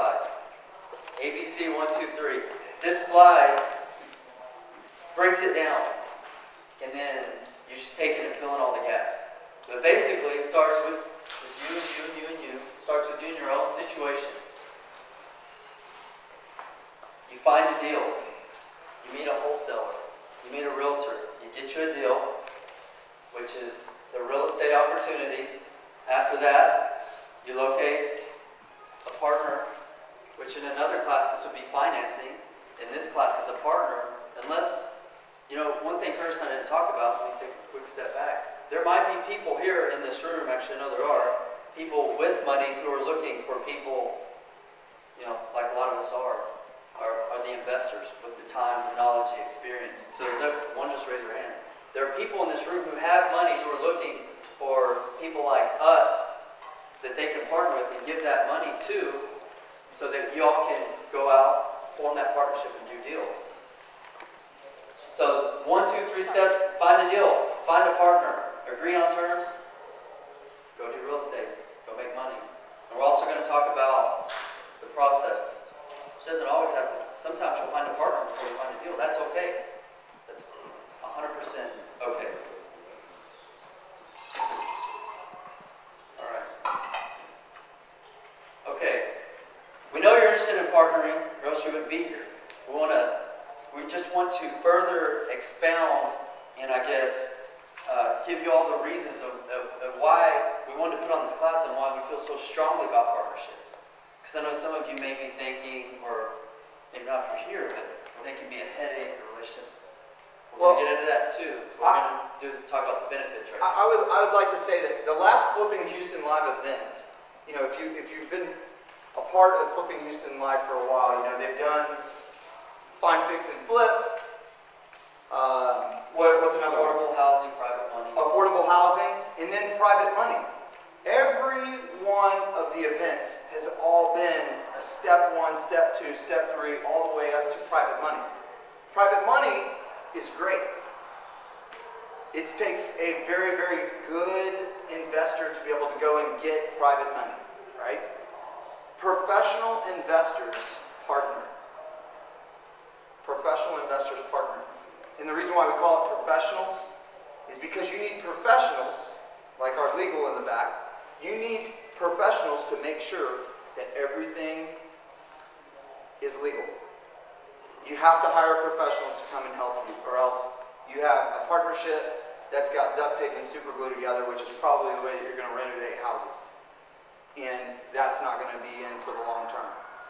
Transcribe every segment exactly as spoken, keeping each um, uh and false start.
slide. A B C one, two, three. This slide breaks it down, and then you just take it and fill in all the gaps. But basically, it starts with, with you and you and you and you. It starts with you in your own situation. You find a deal. You meet a wholesaler. You meet a realtor. You get you a deal, which is the real estate opportunity. After that, you locate a partner, which in another class this would be financing. In this class is a partner, unless, you know, one thing Curtis and I didn't talk about, let me take a quick step back. There might be people here in this room, actually I know there are, people with money who are looking for people, you know, like a lot of us are, are, are the investors with the time, the knowledge, the experience. So one just raise their hand. There are people in this room who have money who are looking for people like us that they can partner with and give that money to, so that y'all can go out, form that partnership and do deals. So one, two, three steps, find a deal, find a partner, agree on terms, go do real estate, go make money. And we're also going to talk about the process. It doesn't always have to, sometimes you'll find a partner before you find a deal. That's okay. That's one hundred percent okay. All right. Okay. We know you're interested in partnering, or else you wouldn't be here. We want to, we just want to further expound and I guess uh, give you all the reasons of, of, of why we wanted to put on this class and why we feel so strongly about partnerships. Because I know some of you may be thinking, or maybe not if you're here, but they can be a headache or relationships. We're well, going to get into that too. We're going to do, talk about the benefits right I, now. I would, I would like to say that the last Flipping Houston Live event, you know, if you if you've been a part of Flipping Houston Live for a while, you know, they've done Find, Fix, and Flip. Um, what, what's another Affordable one? housing, private money. Affordable housing, and then private money. Every one of the events has all been a step one, step two, step three, all the way up to private money. Private money is great. It takes a very, very good investor to be able to go and get private money, right? Professional investors partner. Professional investors partner. And the reason why we call it professionals is because you need professionals, like our legal in the back, you need professionals to make sure that everything is legal. You have to hire professionals to come and help you, or else you have a partnership that's got duct tape and super glue together, which is probably the way that you're going to renovate houses. And that's not going to be in for the long term.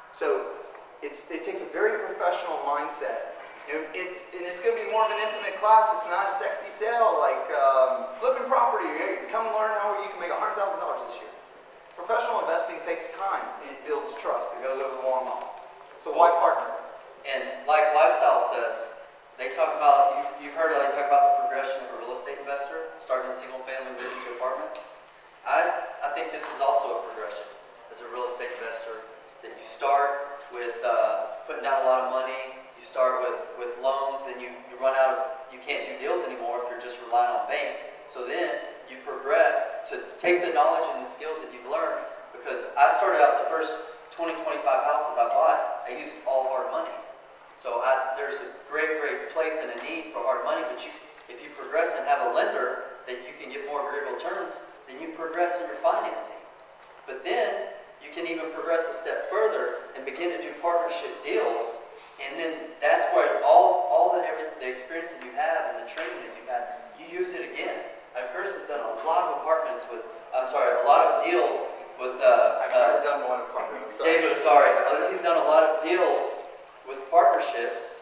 So it's, it takes a very professional mindset. And, it, and it's going to be more of an intimate class. It's not a sexy sale like um, flipping property. Hey, come learn how you can make one hundred thousand dollars this year. Professional investing takes time, and it builds trust. It goes over the long haul. So why partner? And like Lifestyle says, they talk about, you, you've heard how they talk about the progression of a real estate investor, starting in single family, moving to apartments. I, I think this is also a progression as a real estate investor, that you start with uh, putting down a lot of money, you start with, with loans, and you, you run out of, you can't do deals anymore if you're just relying on banks. So then you progress to take the knowledge and the skills that you've learned, because I started out the first twenty, twenty-five houses I bought, I used all hard money. So I, there's a great, great place and a need for hard money, but you, if you progress and have a lender that you can get more agreeable terms, then you progress in your financing. But then you can even progress a step further and begin to do partnership deals, and then that's where all, all the, every, the experience that you have and the training that you've had, you use it again. And Chris has done a lot of apartments with, I'm sorry, a lot of deals with, uh, I've uh, never done one apartment. David, sorry, he's done a lot of deals with partnerships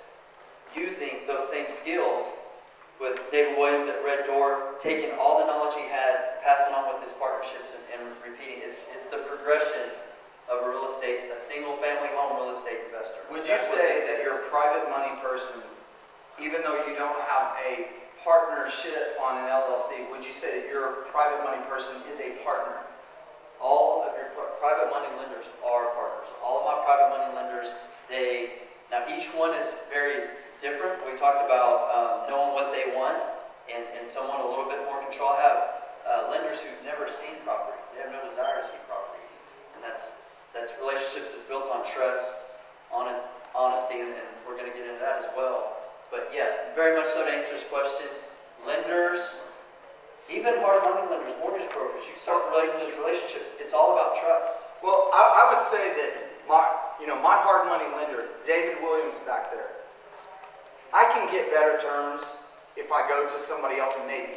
using those same skills with David Williams at Red Door, taking all the knowledge he had, passing on with his partnerships and, and repeating. It's, it's the progression of a real estate, a single family home real estate investor. Would you That's what say this that is. you're a private money person, even though you don't have a partnership on an L L C, would you say that your private money person is a partner? All of your pri- private money lenders are partners. All of my private money lenders, they, now each one is very different. We talked about um, knowing what they want and, and someone a little bit more control. I have uh, lenders who've never seen properties. They have no desire to see properties. And that's, that's That's relationships that's built on trust, on honesty, and, and we're going to get into that as well. But yeah, very much so to answer this question, lenders, even hard money lenders, mortgage brokers, you start relating those relationships. It's all about trust. Well, I, I would say that my, you know, my hard money lender, David Williams back there, I can get better terms if I go to somebody else, maybe.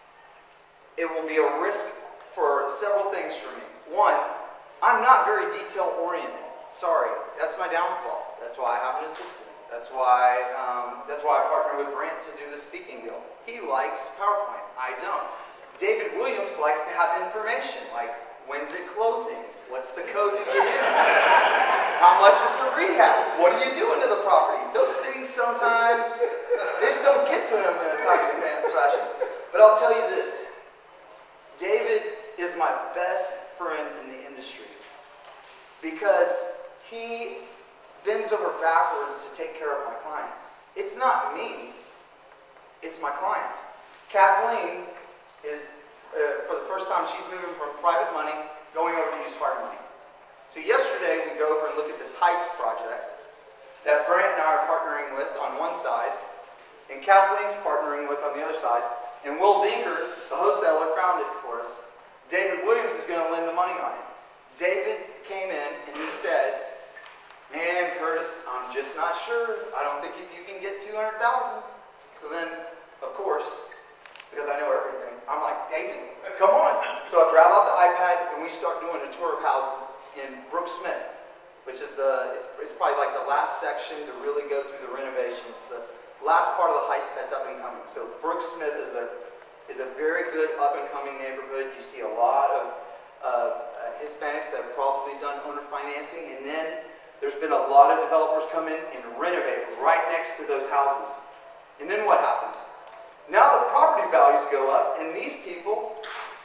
It will be a risk for several things for me. One, I'm not very detail oriented. Sorry, that's my downfall. That's why I have an assistant. That's why, um, that's why I partner with Brent to do the speaking deal. He likes PowerPoint. I don't. David Williams likes to have information, like when's it closing? What's the code to get in? How much is the rehab? What are you doing to the property? Those things sometimes, they just don't get to him in a timely fashion. But I'll tell you this. David is my best friend in the industry because he bends over backwards to take care of my clients. It's not me, it's my clients. Kathleen is, uh, for the first time, she's moving from private money, going over to use hard money. So yesterday we go over and look at this Heights project that Brant and I are partnering with on one side, and Kathleen's partnering with on the other side, and Will Dinker, the wholesaler, found it for us. David Williams is going to lend the money on it. David came in and he said, man, Curtis, I'm just not sure. I don't think if you can get two hundred thousand dollars. So then, of course, because I know everything, I'm like, David, come on. So I grab out the iPad and we start doing a tour of houses in Brooke Smith, which is the, it's, it's probably like the last section to really go through the renovation. It's the last part of the Heights that's up and coming. So Brooke Smith is a, is a very good up and coming neighborhood. You see a lot of uh, Hispanics that have probably done owner financing, and then there's been a lot of developers come in and renovate right next to those houses. And then what happens? Now the property values go up, and these people,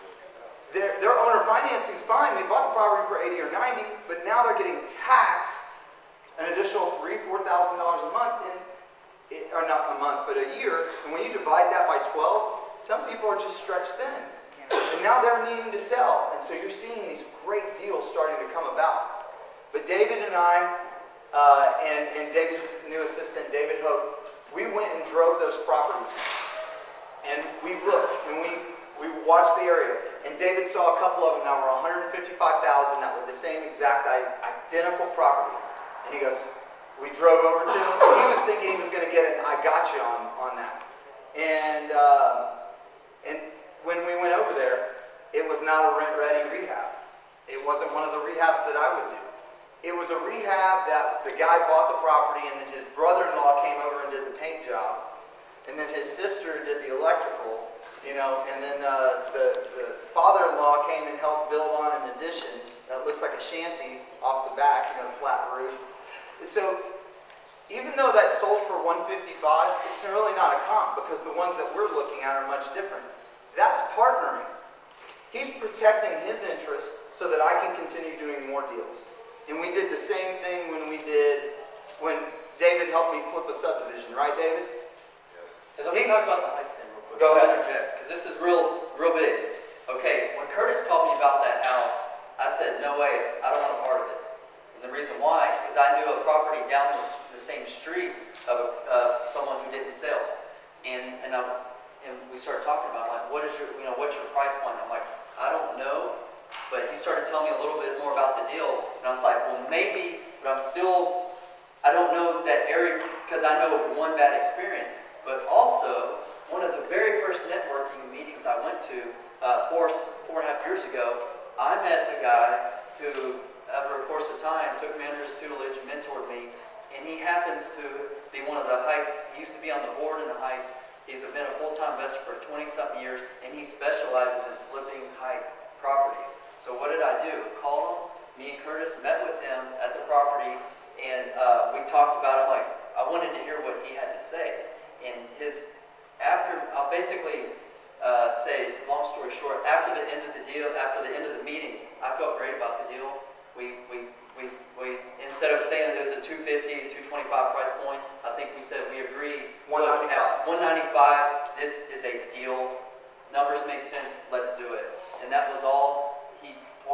their, their owner financing's fine. They bought the property for eighty or ninety, but now they're getting taxed an additional three, four thousand dollars a month, in, it, or not a month, but a year. And when you divide that by twelve, some people are just stretched thin, and now they're needing to sell. And so you're seeing these great deals starting to come about. But David and I, uh, and, and David's new assistant, David Hope, we went and drove those properties. And we looked, and we, we watched the area. And David saw a couple of them that were one hundred fifty-five thousand dollars that were the same exact identical property. And he goes, we drove over to him. He was thinking he was going to get it, I got you on, on that. And, uh, and when we went over there, it was not a rent-ready rehab. It wasn't one of the rehabs that I would do. It was a rehab that the guy bought the property, and then his brother-in-law came over and did the paint job, and then his sister did the electrical, you know, and then uh, the, the father-in-law came and helped build on an addition that looks like a shanty off the back, you know, flat roof. So even though that sold for one fifty-five, it's really not a comp because the ones that we're looking at are much different. That's partnering. He's protecting his interest so that I can continue doing more deals. And we did the same thing when we did, when David helped me flip a subdivision, right, David? Yes. Hey, let me he, talk about the Heights thing real quick. Go ahead. Because this is real, real big. Okay, when Curtis told me about that house, I said, no way, I don't want a part of it. And the reason why is I knew a property down this, the same street of a, uh, someone who didn't sell. And, and, I, and we started talking about, like, what is your, you know, what's your price point? I'm like, I don't know. But he started telling me a little bit more about the deal, and I was like, well, maybe, but I'm still, I don't know that area because I know of one bad experience. But also, one of the very first networking meetings I went to uh, four, four and a half years ago, I met a guy who, over a course of time, took me under his tutelage, mentored me, and he happens to be one of the Heights, he used to be on the board in the Heights. He's been a full-time investor for twenty-something years, and he specializes in flipping Heights properties. So what did I do? Called him, me and Curtis met with him at the property, and uh, we talked about it. Like, I wanted to hear what he had to say. And his, after, I'll basically uh, say, long story short, after the end of the deal, after the end of the meeting, I felt great about the deal. We, we, we, we instead of saying that it was a two fifty, two twenty-five price point, I think we said we agreed. one ninety-five. one ninety-five, this is a deal. Numbers make sense, let's do it. And that was all. He pulled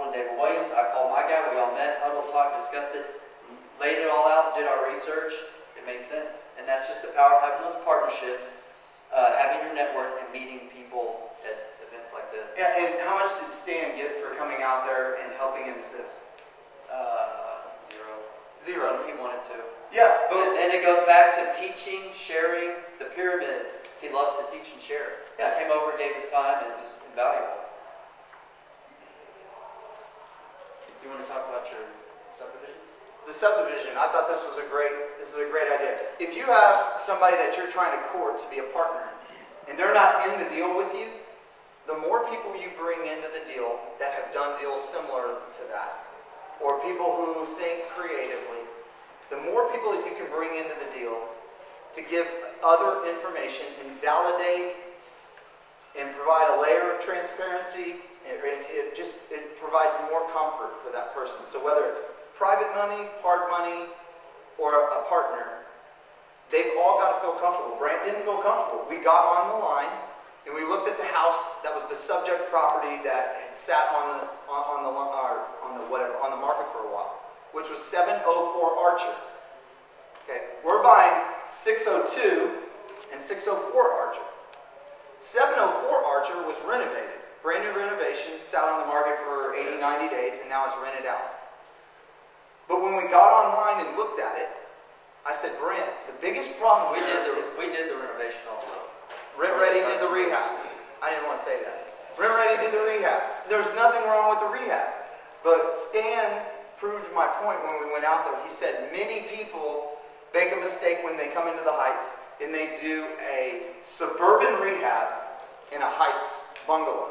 to David Williams. I called my guy. We all met, huddled, talked, discussed it, laid it all out, did our research. It made sense. And that's just the power of having those partnerships, uh, having your network, and meeting people at events like this. Yeah, and how much did Stan get for coming out there and helping him assist? Uh, zero. Zero. He wanted to. Yeah, And but then it goes back to teaching, sharing, the pyramid. He loves to teach and share. Yeah. He came over, gave his time, and it was invaluable. You want to talk about your subdivision? The subdivision, I thought this was a great, this is a great idea. If you have somebody that you're trying to court to be a partner, and they're not in the deal with you, the more people you bring into the deal that have done deals similar to that, or people who think creatively, the more people that you can bring into the deal to give other information and validate and provide a layer of transparency, it, it just it provides more comfort for that person. So whether it's private money, hard money, or a partner, they've all got to feel comfortable. Brant didn't feel comfortable. We got on the line and we looked at the house that was the subject property that had sat on the on, on the or on the whatever on the market for a while, which was seven oh four Archer. Okay, we're buying six oh two and six oh four Archer. seven oh four Archer was renovated, brand new renovation, sat on the market for eighty, ninety days, and now it's rented out. But when we got online and looked at it, I said, Brent, the biggest problem We here did the is we did the renovation also. Rent Ready did the rehab. I didn't want to say that. Rent Ready did the rehab. There's nothing wrong with the rehab. But Stan proved my point when we went out there. He said many people make a mistake when they come into the Heights and they do a suburban rehab in a Heights bungalow.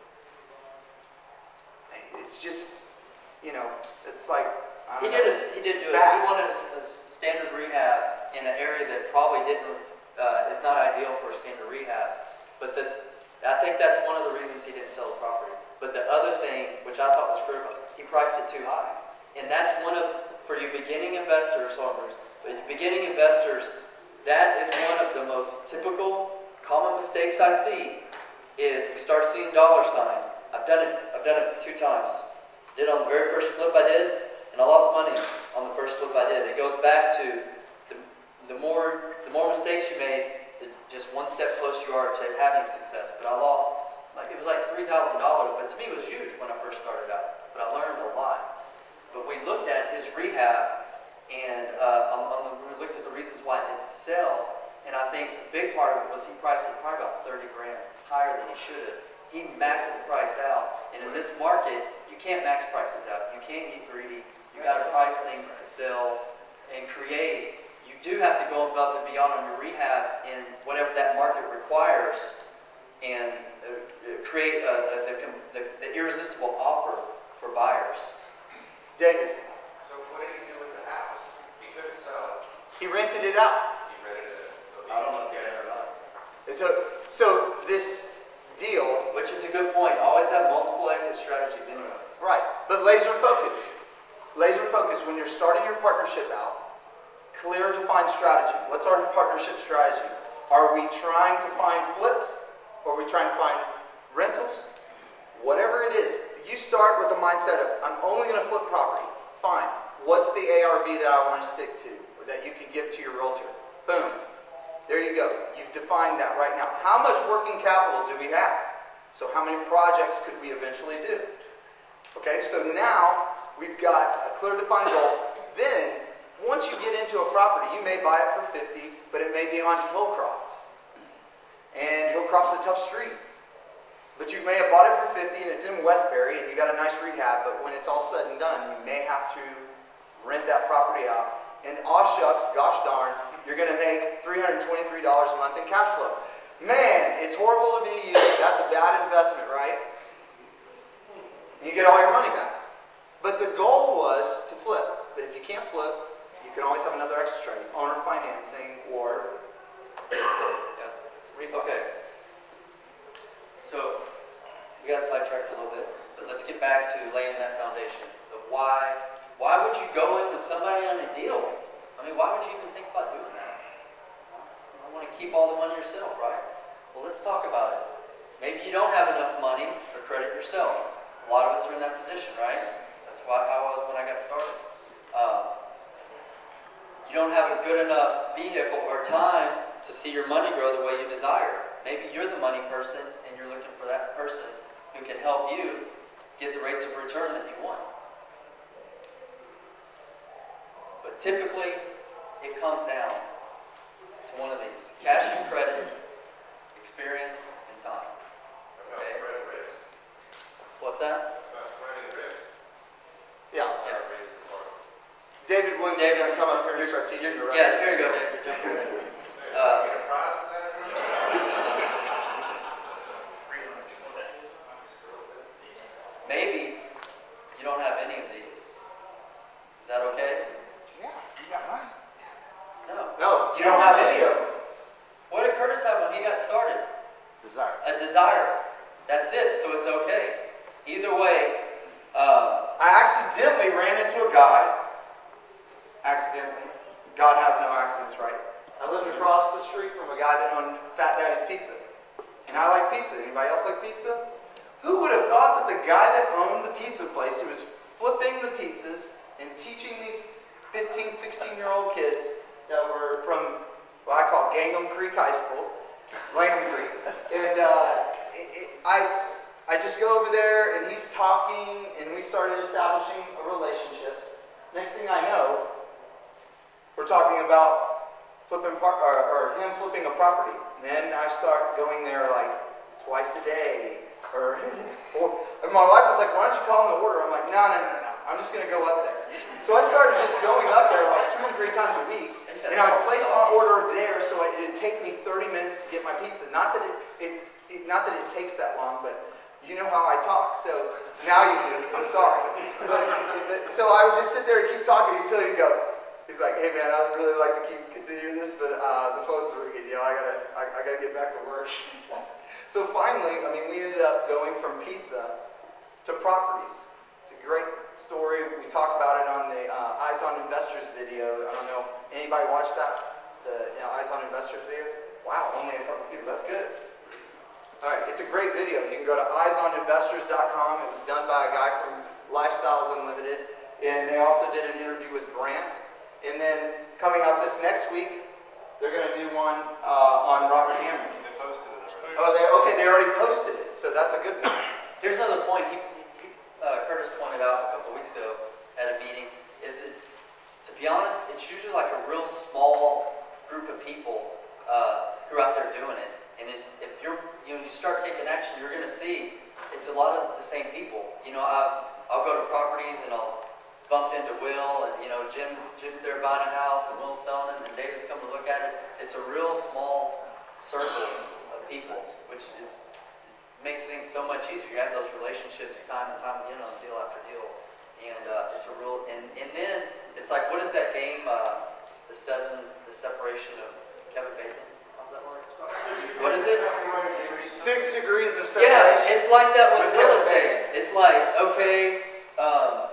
It's just, you know, it's like, I He don't did know. a, he did It's do it. bad. He wanted a, a standard rehab in an area that probably didn't uh, is not ideal for a standard rehab. But the I think that's one of the reasons he didn't sell the property. But the other thing, which I thought was critical, he priced it too high. And that's one of, for you beginning investors, farmers, but beginning investors, that is one of the most typical, common mistakes I see, is we start seeing dollar signs. I've done it, I've done it two times. Did it on the very first flip I did, and I lost money on the first flip I did. It goes back to the, the more the more mistakes you made, the, just one step closer you are to having success. But I lost, like it was like three thousand dollars, but to me it was huge when I first started out. But I learned a lot. But we looked at his rehab, and uh, on, on the, we looked at the reasons why it didn't sell, and I think a big part of it was he priced it probably about thirty grand higher than he should have. He maxed the price out, and in this market, you can't max prices out. You can't get greedy. You got to price things to sell and create. You do have to go above and beyond on your rehab in whatever that market requires, and uh, create a, a, the, the, the irresistible offer for buyers. David, So what did he do with the house? He couldn't sell it. he rented it out. He rented it. So he I don't know if you're there or not. And so, so this deal, Which is a good point. Always have multiple exit strategies anyways. right, but laser focus. Laser focus, when you're starting your partnership out, clear defined strategy. What's our partnership strategy? Are we trying to find flips? Or are we trying to find rentals? Whatever it is, you start with the mindset of, I'm only going to flip property. Fine. What's the A R V that I want to stick to, or that you can give to your realtor? Boom. There you go. You've defined that right now. How much working capital do we have? So how many projects could we eventually do? Okay, so now we've got a clear defined goal. Then, once you get into a property, you may buy it for fifty, but it may be on Hillcroft. And Hillcroft's a tough street. But you may have bought it for fifty and it's in Westbury and you got a nice rehab, but when it's all said and done, you may have to rent that property out. And aw shucks, gosh darn, you're going to make three hundred twenty-three dollars a month in cash flow. Man, it's horrible to be you. That's a bad investment, right? You get all your money back. But the goal was to flip. But if you can't flip, you can always have another exit strategy. Owner financing or... Yeah. Okay. So, we got sidetracked a little bit, but let's get back to laying that foundation of why, why would you go in with somebody on a deal? I mean, why would you even think about doing that? You don't want to keep all the money yourself, right? Well, let's talk about it. Maybe you don't have enough money or credit yourself. A lot of us are in that position, right? That's why how I was when I got started. Um, you don't have a good enough vehicle or time to see your money grow the way you desire. Maybe you're the money person and you're looking for that person who can help you get the rates of return that you want. But typically, it comes down to one of these: cash and credit, experience, and time. Okay? What's that? Yeah. Yeah. David Williams is going to come up here and You're- start teaching the you're- rest. Yeah, of here you go, David. Jump in. Uh, maybe you don't have any of these. Is that okay? Yeah, you got mine. No. No, you don't have any of them. What did Curtis have when he got started? Desire. A desire. That's it, so it's okay. Either way, uh, I accidentally ran into a guy. Accidentally. God has no accidents, right? I lived across the street from a guy that owned Fat Daddy's Pizza. And I like pizza. Anybody else like pizza? Who would have thought that the guy that owned the pizza place, who was flipping the pizzas and teaching these fifteen, sixteen year old kids that were from what I call Gangham Creek High School, Langham Creek, and uh, it, it, I, I just go over there and he's talking and we started establishing a relationship. Next thing I know, we're talking about flipping par- or, or him flipping a property. And then I start going there like twice a day. Or, or and my wife was like, "Why don't you call in the order?" I'm like, "No, no, no, no. I'm just going to go up there." So I started just going up there like two and three times a week. And I would place my order there so it would take me thirty minutes to get my pizza. Not that it, it, it not that it takes that long, but you know how I talk. So now you do. I'm sorry. But, but so I would just sit there and keep talking until you go. He's like, "Hey man, I would really like to keep continue this, but uh, the phone's ringing. You know, I gotta, I, I gotta get back to work." So finally, I mean, we ended up going from pizza to properties. It's a great story. We talk about it on the uh, Eyes on Investors video. I don't know, anybody watch that? The you know, Eyes on Investors video? Wow, only a couple people. That's good. All right, it's a great video. You can go to eyes on investors dot com. It was done by a guy from Lifestyles Unlimited, and they also did an interview with Brant. And then coming out this next week, they're going to do one uh, on Robert Hammond. They posted it already. Oh, they okay. They already posted it, so that's a good one. here's another point he, he, uh, Curtis pointed out a couple weeks ago at a meeting, is it's, to be honest, it's usually like a real small group of people uh, who are out there doing it. And it's, if you're, you know, you start taking action, you're going to see it's a lot of the same people. You know, I've, I'll go to properties and I'll bump into Will, and you know, Jim's Jim's there buying a house, and Will's selling it, and David's come to look at it. It's a real small circle of people, which is makes things so much easier. You have those relationships time and time again on deal after deal, and uh, it's a real. And and then it's like, what is that game? Uh, the seven, the separation of Kevin Bacon. How's that work? What is it? Six degrees of Yeah, separation. it's like that with With real Kevin estate. It's like, okay, um,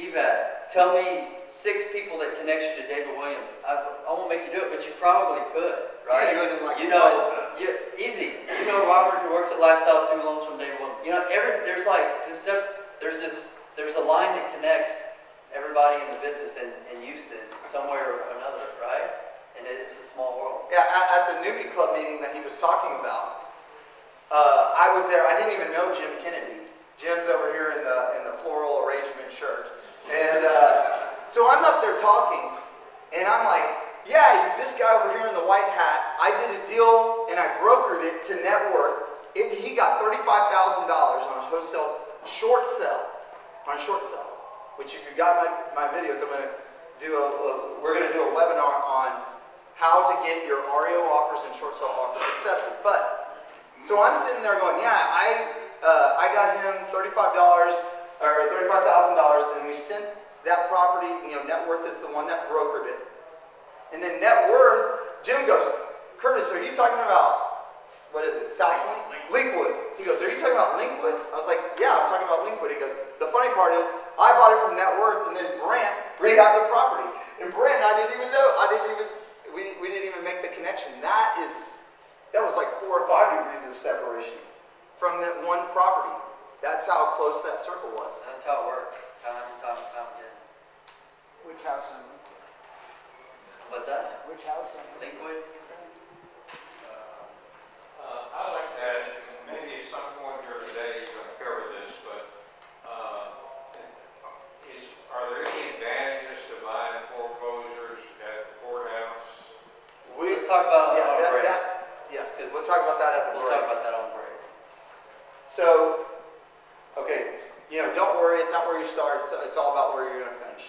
Evat, tell me six people that connect you to David Williams. I, I won't make you do it, but you probably could, right? You do it in like You know, you, easy. You know Robert, who works at Lifestyle, who loans from David Williams. You know, every there's like this. There's this. There's a line that connects everybody in the business in, in Houston somewhere or another, right? And it, it's a small world. Yeah, at, at the Newbie Club meeting that he was talking about, uh, I was there. I didn't even know Jim Kennedy. Jim's over here in the in the floral arrangement shirt, and uh, so I'm up there talking, and I'm like, "Yeah, this guy over here in the white hat. I did a deal and I brokered it to net worth. It, he got thirty-five thousand dollars on a wholesale short sell, on a short sell. Which, if you got my my videos, I'm gonna do a, a we're gonna do a webinar on how to get your R E O offers and short sale offers accepted. But so I'm sitting there going, yeah, I uh, I got him thirty-five dollars or thirty-five thousand dollars, and we sent that property. You know, net worth is the one that brokered it, and then net worth. Jim goes, Curtis, are you talking about what is it, South Link? Linkwood. He goes, are you talking about Linkwood? I was like, yeah, I'm talking about Linkwood. He goes, the funny part is, I bought it from net worth, and then Brant re-got the property, and Brant, I didn't even know. I didn't even. We, we didn't even make the connection. That is, that was like four or five degrees of separation from that one property. That's how close that circle was. That's how it works, time and time and time again. Which house on Lincoln? What's that? Which house on Lincoln? Liquid? Uh, I'd like to ask, and maybe at some point during the day you're going to cover this, but uh, is, are there any advantages to buying foreclosures at the courthouse? We, Let's talk about it yeah, on a that, break. that, yes, we'll talk about that at the We'll break. talk about that on break. So, okay, you know, don't worry, it's not where you start, it's, it's all about where you're going to finish.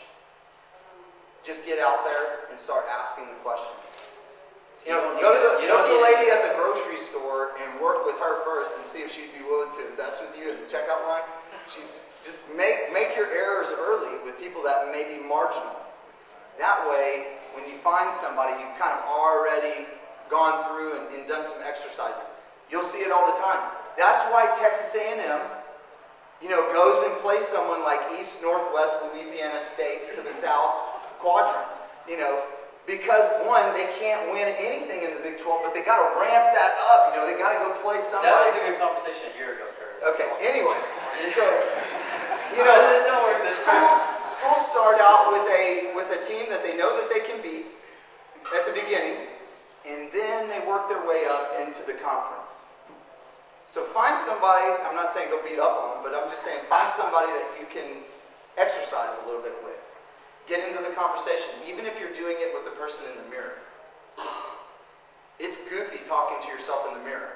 Just get out there and start asking the questions. So You know, don't go to need- the, you go don't to the need- lady at the grocery store and work with her first and see if she'd be willing to invest with you in the checkout line. She, just make, make your errors early with people that may be marginal. That way, when you find somebody, you've kind of already gone through and, and done some exercising. You'll see it all the time. That's why Texas A and M, you know, goes and plays someone like East Northwest Louisiana State to the South quadrant. You know, because one, they can't win anything in the Big twelve, but they got to ramp that up. You know, they got to go play somebody. That was a good conversation a year ago, Curtis. Okay. Anyway, so you I know, didn't know where this schools schools start out with a with a team that they know that they can beat at the beginning, and then they work their way up into the conference. So find somebody. I'm not saying go beat up on them, but I'm just saying find somebody that you can exercise a little bit with. Get into the conversation, even if you're doing it with the person in the mirror. It's goofy talking to yourself in the mirror.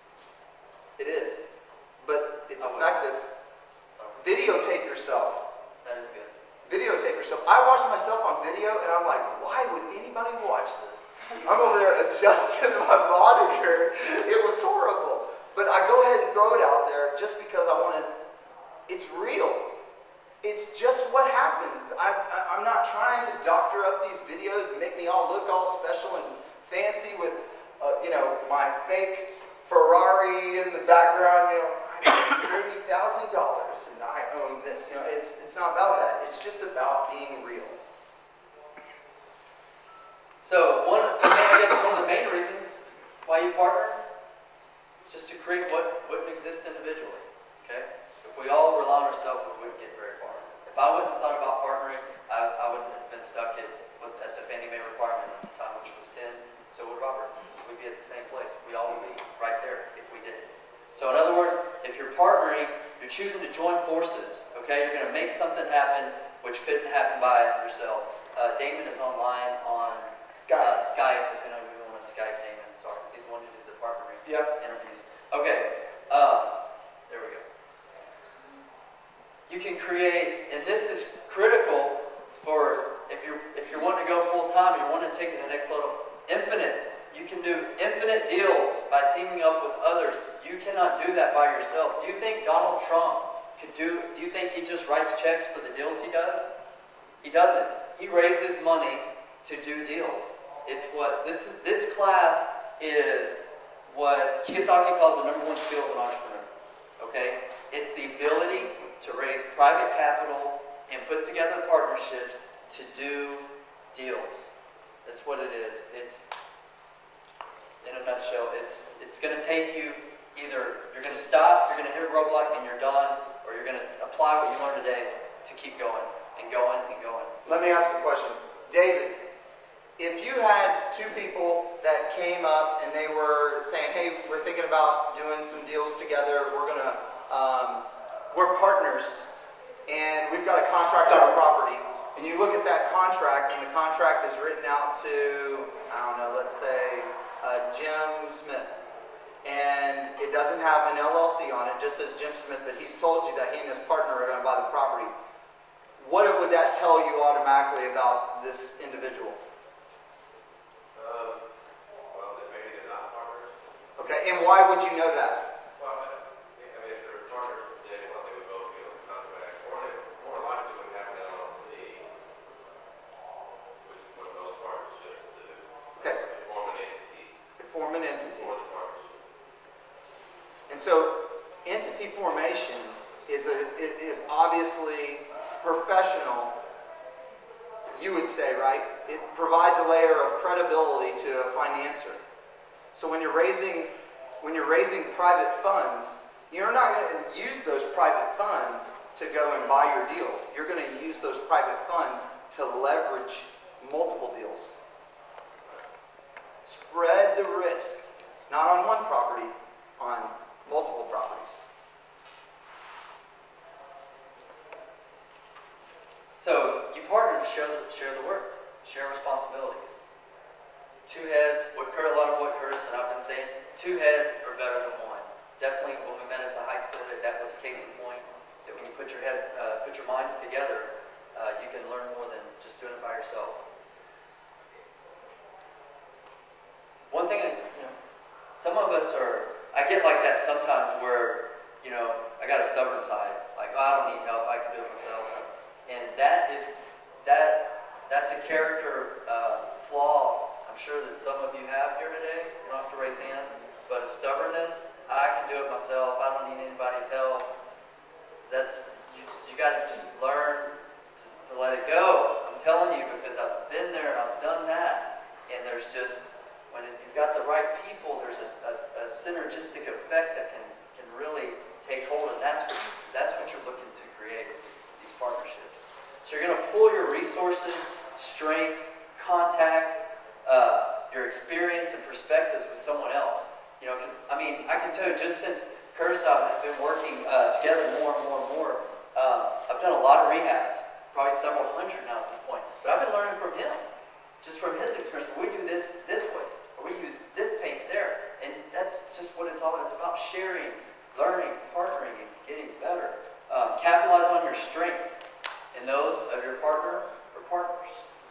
It is, but it's I will. effective. Videotape yourself. That is good. Videotape yourself. I watch myself on video and I'm like, why would anybody watch this? I'm over there adjusting my monitor. It was horrible. But I go ahead and throw it out there just because I want to, it's real. It's just what happens. I, I, I'm not trying to doctor up these videos and make me all look all special and fancy with, uh, you know, my fake Ferrari in the background, you know, I paid thirty thousand dollars and I own this. You know, it's, it's not about that. It's just about being real. So one of the main, I guess one of the main reasons why you partner is just to create what wouldn't exist individually. Okay? If we all rely on ourselves, we wouldn't get very far. If I wouldn't have thought about partnering, I, I would have been stuck at, with, at the Fannie Mae requirement at the time, which was ten. So would Robert. We'd be at the same place. We all would be right there if we did it. So in other words, if you're partnering, you're choosing to join forces. Okay? You're going to make something happen which couldn't happen by yourself. Uh, Damon is online on Skype. Uh, Skype, if any of you want to Skype Damon. Sorry, he's the one who did the partnering Yep. interviews. Okay, uh, there we go. You can create, and this is critical for if you're if you're wanting to go full time, you want to take it to the next level. Infinite. You can do infinite deals by teaming up with others. You cannot do that by yourself. Do you think Donald Trump could do? Do you think he just writes checks for the deals he does? He doesn't. He raises money to do deals. It's what this is. This class is what Kiyosaki calls the number one skill of an entrepreneur. Okay, it's the ability to raise private capital and put together partnerships to do deals. That's what it is. It's in a nutshell. It's it's going to take you either you're going to stop, you're going to hit a roadblock, and you're done, or you're going to apply what you learned today to keep going and going and going. Let me ask you a question. David, if you had two people that came up and they were saying, hey, we're thinking about doing some deals together, we're going to, um, we're partners, and we've got a contract on a property, and you look at that contract, and the contract is written out to, I don't know, let's say uh, Jim Smith, and it doesn't have an L L C on it, it just says Jim Smith, but he's told you that he and his partner are going to buy the property. What would that tell you automatically about this individual? Uh, well, then maybe they're not partners. Okay, and why would you know that? Well, I mean, if they're partners, then what they would both be on the contract, or they more likely would have an L L C, which is what most partnerships do. Okay. They form an entity They form an entity. for the partnership. And so, entity formation is, a, is obviously professional, you would say, right? It provides a layer of credibility to a financier. So when you're raising, when you're raising private funds, You're not going to use those private funds to go and buy your deal. You're going to use those private funds to leverage multiple deals. Spread the risk, not on one property, on multiple properties. So you partner to share the, share the work, share responsibilities. Two heads, what Kurt, a lot of what Curtis and I've been saying, two heads are better than one. Definitely when we met at the Heights, that that was a case in point, that when you put your head, uh, put your minds together, uh, you can learn more than just doing it by yourself. One thing, I, you know, some of us are, I get like that sometimes where, you know, I got a stubborn side, like, oh, I don't need help, I can do it myself. And that is, that, that's a character uh, flaw I'm sure that some of you have here today. You don't have to raise hands, but a stubbornness, I can do it myself, I don't need anybody's help. That's, you, you got to just learn to, to let it go. I'm telling you, because I've been there and I've done that. And there's just, when it, you've got the right people, there's a, a, a synergistic effect that can, can really take hold, and that's what, that's what you're looking to create, these partnerships. So you're going to pull your resources, strengths, contacts, uh, your experience and perspectives with someone else. You know, because, I mean, I can tell you, just since Curtis and I have been working uh, together more and more and more, uh, I've done a lot of rehabs, probably several hundred now at this point, but I've been learning from him, just from his experience. We do this this way, or we use this paint there, and that's just what it's all, it's about sharing, learning, partnering, and getting better. Um, capitalize on your strength and those of your partner or partners.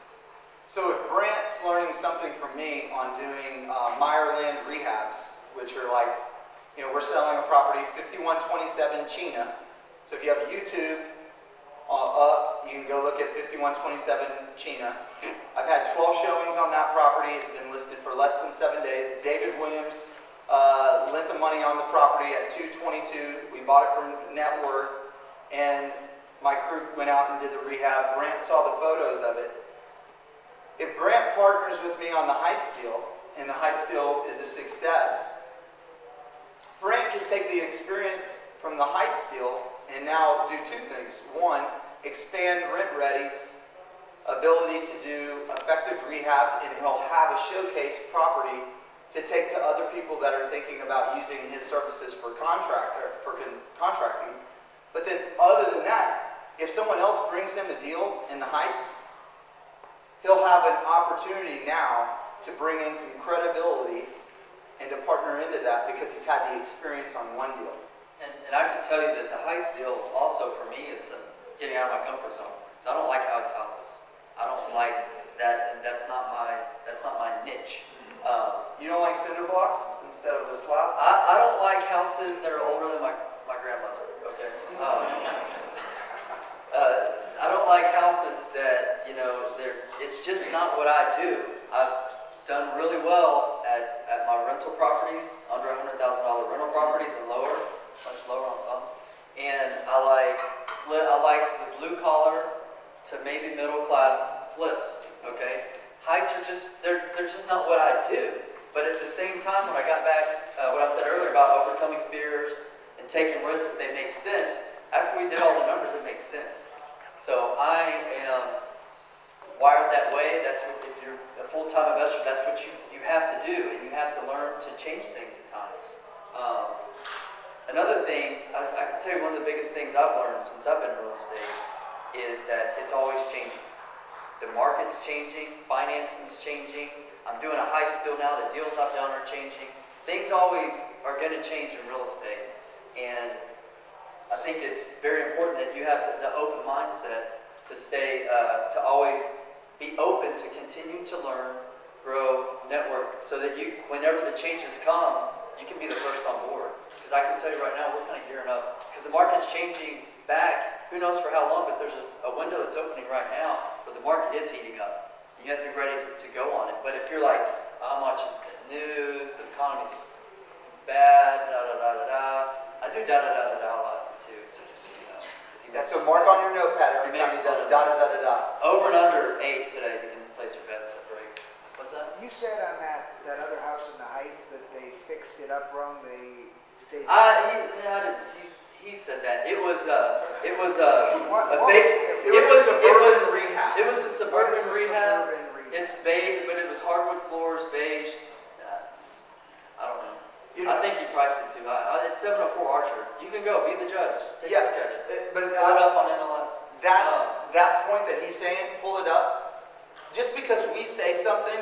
So if Brant's learning something from me on doing uh, Meyerland rehabs, which are like, you know, we're selling a property, fifty-one twenty-seven Chena. So if you have YouTube uh, up, you can go look at fifty-one twenty-seven Chena. I've had twelve showings on that property. It's been listed for less than seven days. David Williams uh, lent the money on the property at two twenty-two. We bought it from net worth, and my crew went out and did the rehab. Brant saw the photos of it. If Brant partners with me on the Heights deal, and the Heights deal is a success, Brant can take the experience from the Heights deal and now do two things. One, expand Rent Ready's ability to do effective rehabs, and he'll have a showcase property to take to other people that are thinking about using his services for contract or for con contracting. But then, other than that, if someone else brings him a deal in the Heights, he'll have an opportunity now to bring in some credibility and to partner into that because he's had the experience on one deal. And, and I can tell you that the Heights deal also for me is some getting out of my comfort zone. Because I don't like Heights houses. I don't like that, and that's not my that's not my niche. Um, You don't like cinder blocks instead of a slab? I, I don't like houses that are older than my, my grandmother. Okay. Um, uh, I don't like houses that, you know, they're, it's just not what I do. I've done really well at, at my rental properties, under one hundred thousand dollar rental properties and lower, much lower on some. And I like, I like the blue collar to maybe middle class flips, okay? Heights are just, they're, they're just not what I do. But at the same time, when I got back, uh, what I said earlier about overcoming fears and taking risks if they make sense, after we did all the numbers, it makes sense. So I am wired that way. That's what, if you're a full-time investor, that's what you, you have to do, and you have to learn to change things at times. Um, another thing, I, I can tell you one of the biggest things I've learned since I've been in real estate is that it's always changing. The market's changing, financing's changing. I'm doing a Heights deal now, the deals I've done are changing. Things always are going to change in real estate. And I think it's very important that you have the open mindset to stay, uh, to always be open to continue to learn, grow, network, so that you, whenever the changes come, you can be the first on board. Because I can tell you right now, we're kind of gearing up. Because the market's changing back, who knows for how long, but there's a, a window that's opening right now where the market is heating up. You have to be ready to go on it. But if you're like, I'm watching the news, the economy's bad, da da da da da. I do da da da da da a lot too, so just so you know. Yeah, so mark on your notepad every time he does da da da da da. Over and under eight today, you can place your bets at break. What's that? You said on that, that other house in the Heights that they fixed it up wrong, they, David. I, he, I didn't, he's, he said that. It was, uh, it was, uh, What- a what big, was- It was a it suburban was, rehab. it was a suburban What is a rehab. suburban rehab? It's beige, but it was hardwood floors, beige. Uh, I don't know. You I know, think he priced it too high. Uh, It's seven oh four Archer. You can go, be the judge. Take a Yeah, look at it. it- but Pull it uh, up on M L S. that, Um, that point that he's saying, pull it up, just because we say something,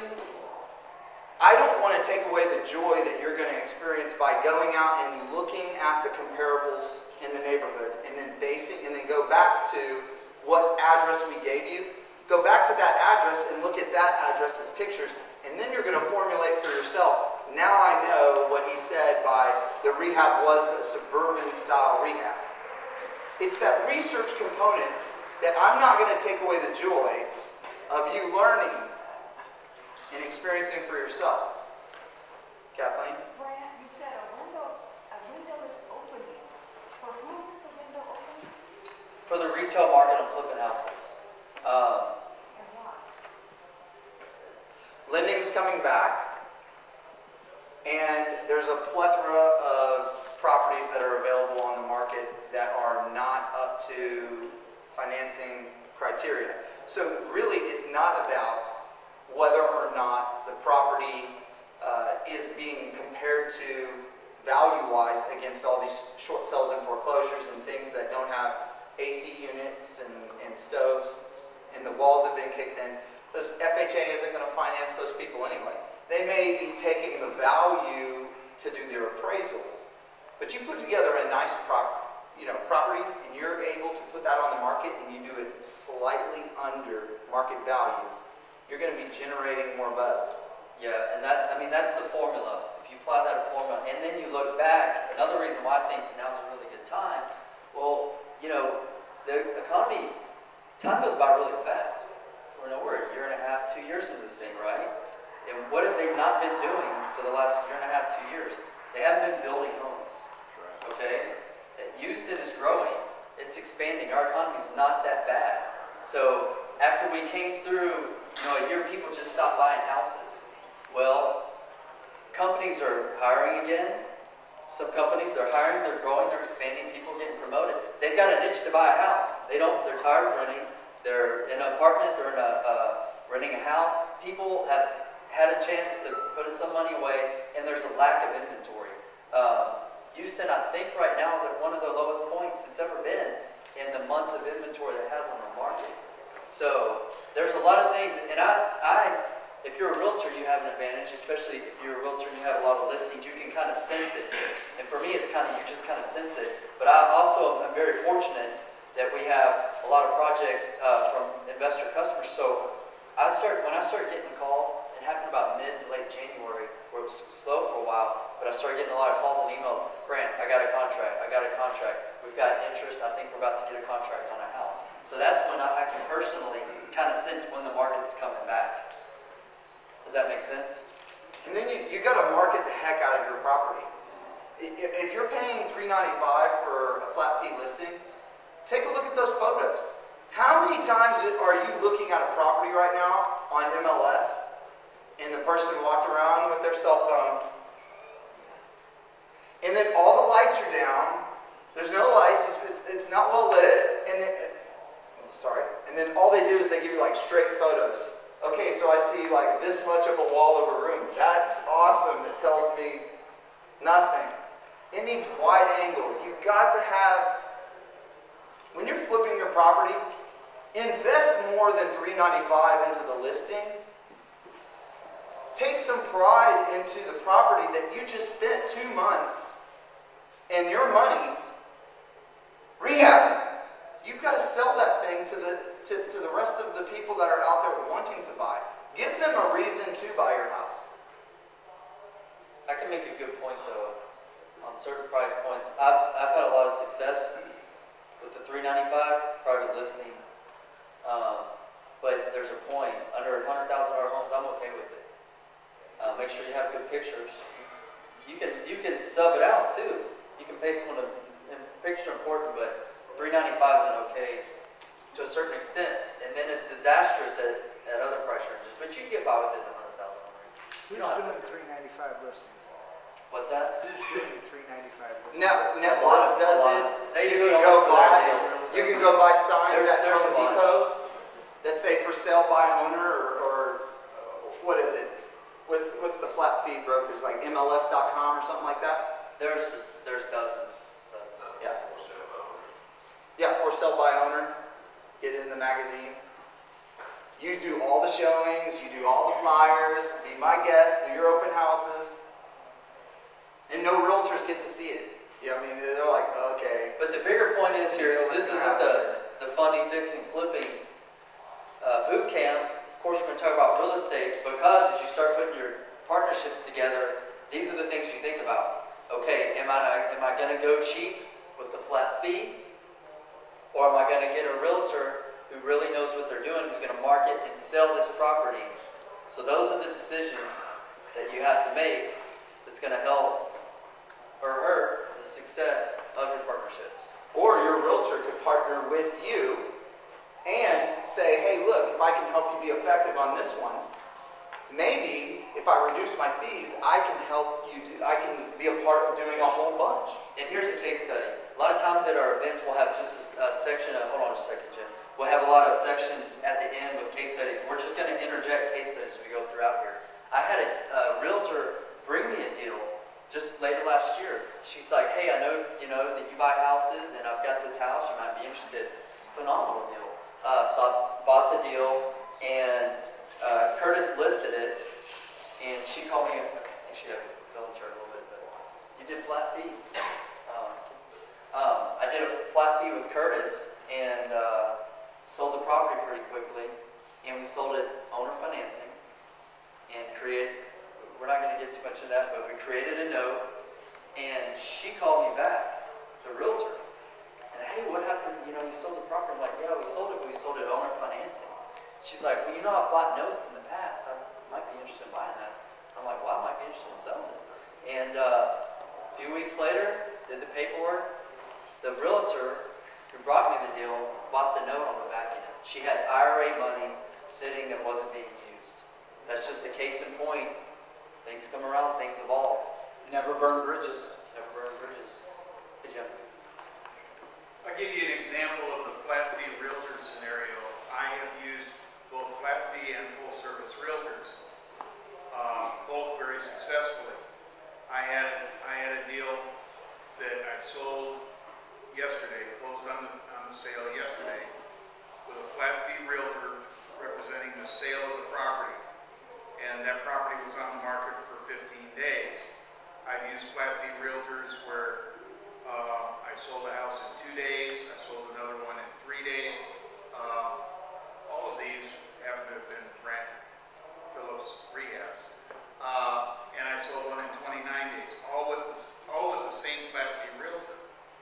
I don't want to take away the joy that you're going to experience by going out and looking at the comparables in the neighborhood and then basing, and then go back to what address we gave you. Go back to that address and look at that address's pictures, and then you're going to formulate for yourself. Now I know what he said by the rehab was a suburban style rehab. It's that research component that I'm not going to take away the joy of you learning and experiencing for yourself. Kathleen? Brad, you said a window, a window is opening. For whom is the window opening For the retail market of flipping houses. Um, and why? Lending's coming back, and there's a plethora of properties that are available on the market that are not up to financing criteria. So really, it's not about whether or not the property uh, is being compared to value-wise against all these short sales and foreclosures and things that don't have A C units and, and stoves, and the walls have been kicked in. This F H A isn't going to finance those people anyway. They may be taking the value to do their appraisal, but you put together a nice prop, you know, property, and you're able to put that on the market, and you do it slightly under market value, you're going to be generating more buzz. Yeah, and that, I mean, that's the formula. If you apply that formula, and then you look back, another reason why I think now's a really good time, well, you know, the economy, time goes by really fast. We're nowhere, a year and a half, two years into this thing, right? And what have they not been doing for the last year and a half, two years? They haven't been building homes, okay? Houston is growing. It's expanding. Our economy's not that bad. So after we came through, you know, a year people just stopped buying houses. Well, companies are hiring again. Some companies, they're hiring, they're growing, they're expanding, people getting promoted. They've got an itch to buy a house. They don't, they're tired of renting. They're in an apartment, they're in a, uh, renting a house. People have had a chance to put some money away, and there's a lack of inventory. Um, Houston, I think right now is at one of the lowest points it's ever been in the months of inventory that it has on the market. So there's a lot of things, and I, I, if you're a realtor, you have an advantage, especially if you're a realtor and you have a lot of listings, you can kind of sense it. And for me, it's kind of, you just kind of sense it. But I also am very fortunate that we have a lot of projects uh, from investor customers. So I start, when I started getting calls, it happened about mid to late January, where it was slow for a while, but I started getting a lot of calls and emails. Grant, I got a contract, I got a contract. We've got interest, I think we're about to get a contract on a house. So that's when I, I can personally kind of sense when the market's coming back. Does that make sense? And then you, you got to market the heck out of your property. I- If you're paying three ninety-five for a flat fee listing, take a look at those photos. How many times are you looking at a property right now on M L S and the person walked around with their cell phone, and then all the lights are down, there's no lights, it's, it's, it's not well lit, and then, oh, sorry, and then all they do is they give you like straight photos. Okay, so I see like this much of a wall of a room. That's awesome. It tells me nothing. It needs wide angle. You've got to have, when you're flipping your property, invest more than three ninety-five into the listing. Take some pride into the property that you just spent two months and your money rehabbing. You've got to sell that thing to the to, to the rest of the people that are out there wanting to buy. Give them a reason to buy your house. I can make a good point though, on certain price points. I've, I've had a lot of success with the three ninety-five private listing, um, but there's a point, under one hundred thousand dollar homes, I'm okay with it. Uh, make sure you have good pictures. You can, you can sub it out too. You can pay someone, to, and pictures are important, but three ninety-five is an okay to a certain extent, and then it's disastrous at, at other price ranges, but you can get by with it in the one hundred thousand range. Who's You don't have doing to. three ninety-five listings? What's that? Three ninety-five. Net, A Net lot of- Worth does a lot it. of- They You do it can only go for their buy, deals. you can go buy signs There's- at there's Home a bunch. Depot that say for sale by owner, or, or uh, what is it? What's, what's the flat fee brokers, like M L S dot com or something like that? There's, there's dozens, dozens. Yeah. For sale by owner. Yeah, for sale by owner, get in the magazine. You do all the showings, you do all the flyers, be my guest, do your open houses. And no realtors get to see it. You know what I mean? They're like, okay. But the bigger point is here, is this isn't the, the funding, fixing, flipping uh, boot camp. Of course, we're going to talk about real estate because as you start putting your partnerships together, these are the things you think about. Okay, am I, am I going to go cheap with the flat fee? Or am I going to get a realtor who really knows what they're doing, who's going to market and sell this property? So those are the decisions that you have to make that's going to help or hurt the success of your partnerships. Or your realtor could partner with you and say, hey, look, if I can help you be effective on this one, maybe if I reduce my fees, I can help you do, I can be a part of doing a whole bunch. And here's a case study. A lot of times at our events, we'll have just a, a section of, hold on just a second, Jim. We'll have a lot of sections at the end with case studies. We're just going to interject case studies as we go throughout here. I had a, a realtor bring me a deal just later last year. She's like, hey, I know, you know, that you buy houses and I've got this house, you might be interested. It's a phenomenal deal. Uh, so I bought the deal and uh, Curtis listed it and she called me, I think she got feelings hurt a little bit, but you did flat fee. Um, um, I did a flat fee with Curtis and uh, sold the property pretty quickly and we sold it owner financing and created, we're not going to get too much of that, but we created a note, and she called me back, the realtor, and hey, what happened? You know, you sold the property. I'm like, yeah, we sold it, but we sold it owner financing. She's like, well, you know, I've bought notes in the past. I might be interested in buying that. I'm like, well, I might be interested in selling it. And uh, a few weeks later, did the paperwork. The realtor who brought me the deal bought the note on the back end. She had I R A money sitting that wasn't being used. That's just a case in point. Things come around, things evolve. Never burn bridges. Never burn bridges. Hey, Jim. I'll give you an example of the flat fee realtor scenario. I have used both flat fee and full service realtors, uh, both very successfully. I had I had a deal that I sold yesterday, closed on the, on the sale yesterday, with a flat fee realtor representing the sale of the property. And that property was on the market for fifteen days. I've used flat fee realtors where uh, I sold a house in two days, I sold another one in three days. Uh, all of these happen to have been Grant Phillips rehabs. Uh, and I sold one in twenty-nine days, all with the, all with the same flat fee realtor.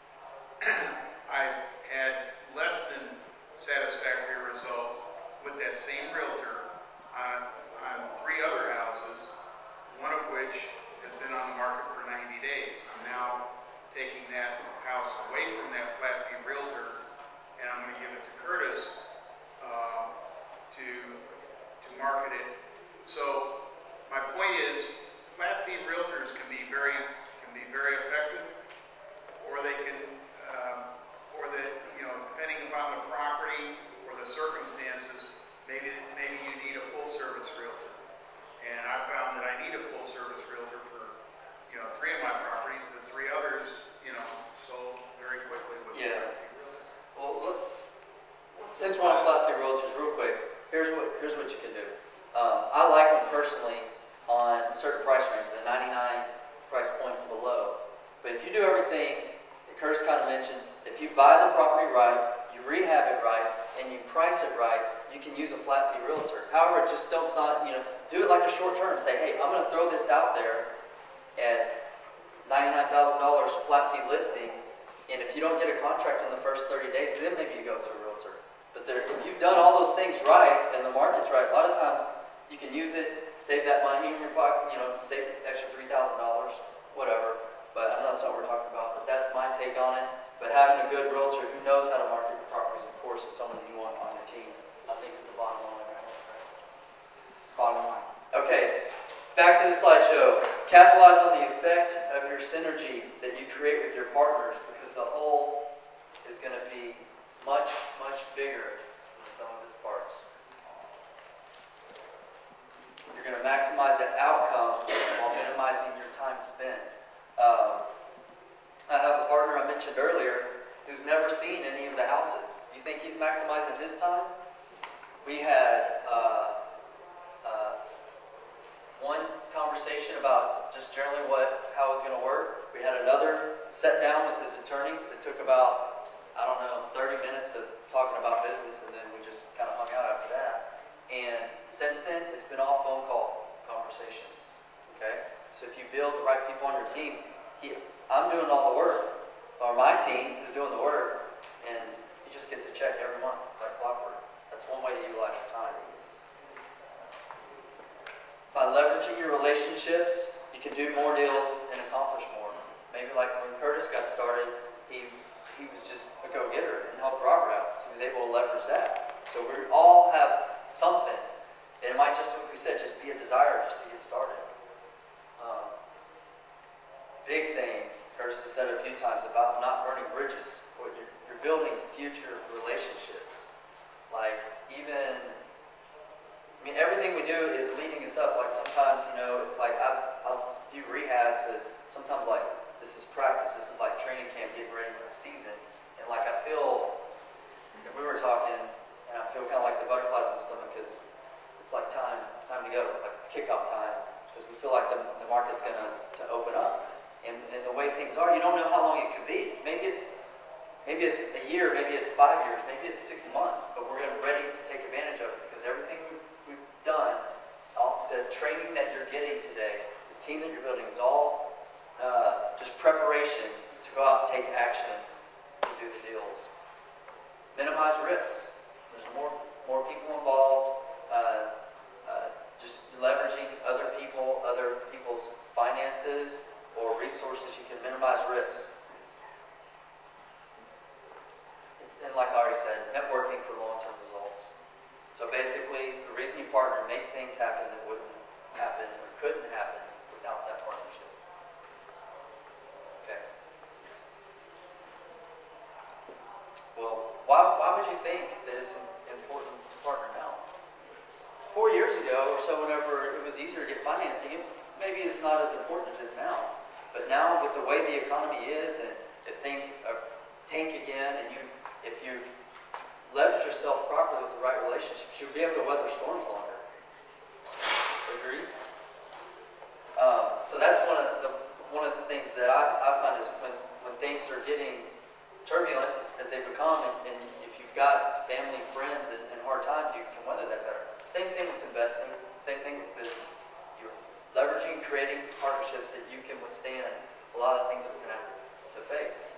I've had less than satisfactory results with that same realtor on on three other houses, one of which has been on the market for ninety days. I'm now taking that house away from that flat fee realtor, and I'm going to give it to Curtis uh, to to market it. So my point is, flat fee realtors can be very can be very effective, or they can, um, or that you know, depending upon the property or the circumstances. Maybe, maybe you need a full-service realtor. And I found that I need a full-service realtor for, you know, three of my properties, but three others, you know, sold very quickly with Yeah. a flat fee realtor. Well, look, since we're on flat fee realtors, real quick, here's what here's what you can do. Um, I like them personally on certain price ranges, the ninety-nine price point and below. But if you do everything that Curtis kind of mentioned, if you buy the property right, you rehab it right, and you price it right, you can use a flat fee realtor. However, just don't sign, you know, do it like a short term. Say, hey, I'm going to throw this out there at ninety-nine thousand dollars flat fee listing, and if you don't get a contract in the first thirty days, then maybe you go to a realtor. But there, if you've done all those things right and the market's right, a lot of times you can use it, save that money, even require, you know, save extra three thousand dollars, whatever. But I know that's not what we're talking about, but that's my take on it. But having a good realtor who knows how to market your properties, of course, is someone you want on your team. I think is the bottom line, right? Bottom line. Okay, back to the slideshow. capitalize on the effect of your synergy that you create with your partners, because the whole is going to be much, much bigger than the sum of its parts. You're going to maximize that outcome while minimizing your time spent. Um, I have a partner I mentioned earlier who's never seen any of the houses. You think he's maximizing his time? We had uh, uh, one conversation about just generally what how it was going to work. We had another sit down with his attorney that took about, I don't know, thirty minutes of talking about business, and then we just kind of hung out after that. And since then, it's been all phone call conversations. Okay? So if you build the right people on your team, he, I'm doing all the work, or my team is doing the work, and he just gets a check every month, like clockwork. That's one way to utilize your time. By leveraging your relationships, you can do more deals and accomplish more. Maybe like when Curtis got started, he he was just a go-getter and helped Robert out, so he was able to leverage that. So we all have something, and it might just, like we said, just be a desire just to get started. Um, big thing, Curtis has said a few times about not burning bridges. When you're, you're building future relationships. Like even, I mean, everything we do is leading us up. Like sometimes, you know, it's like I, I view rehabs as sometimes like this is practice. This is like training camp, getting ready for the season. And like I feel, and we were talking, and I feel kind of like the butterflies in my stomach because it's like time, time to go. Like it's kickoff time because we feel like the, the market's going to to open up. And, and the way things are, you don't know how long it could be. Maybe it's maybe it's a year, maybe it's five years, maybe it's six months. But we're gonna ready to take advantage of it because everything we've, we've done, all the training that you're getting today, the team that you're building is all uh, just preparation to go out and take action to do the deals. Minimize risks. There's more more people involved. Uh, uh, just leveraging other people, other people's finances or resources, you can minimize risks. It's, and like I already said, networking for long-term results. So basically, the reason you partner, make things happen that wouldn't happen or couldn't happen without that partnership. Okay. Well, why, why would you think that it's important to partner now? Four years ago or so, whenever it was easier to get financing, it maybe it's not as important as it is now. But now, with the way the economy is, and if things are tank again, and you, if you leverage yourself properly with the right relationships, you'll be able to weather storms longer. Agree? Um, so that's one of the one of the things that I, I find is when when things are getting turbulent as they become, and, and if you've got family, friends, and, and hard times, you can weather that better. Same thing with investing. Same thing with business. You're leveraging, creating partnerships that you can withstand a lot of the things that we're going to have to, to face.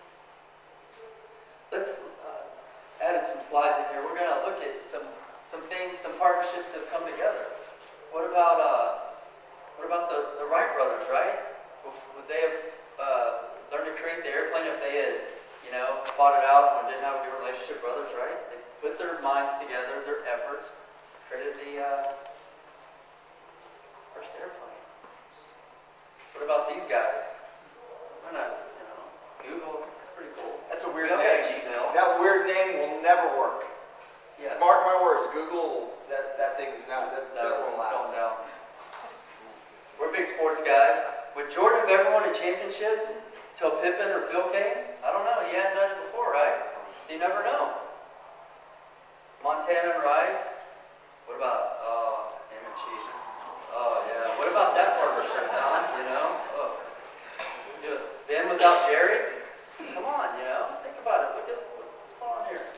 Let's uh, add some slides in here. We're going to look at some some things, some partnerships that have come together. What about uh, what about the, the Wright brothers, right? Would, would they have uh, learned to create the airplane if they had, you know, fought it out and didn't have a good relationship, brothers, right? They put their minds together, their efforts, created the uh, first airplane. What about these guys? Why not, you know, Google, it's pretty cool. That's a weird We all name. got Gmail. That weird name will never work. Yeah. Mark my words, Google, that, that thing's not, that, that No, won't it's last. going down. We're big sports guys. Would Jordan have ever won a championship till Pippen or Phil came? I don't know. He hadn't done it before, right? So you never know. Montana and Rice. What about, oh, him and Chief. Oh, yeah. What about that partnership, Don? You know? Oh. Do it. Ben without Jerry? Come on, you know? Think about it. Look at what's going on here.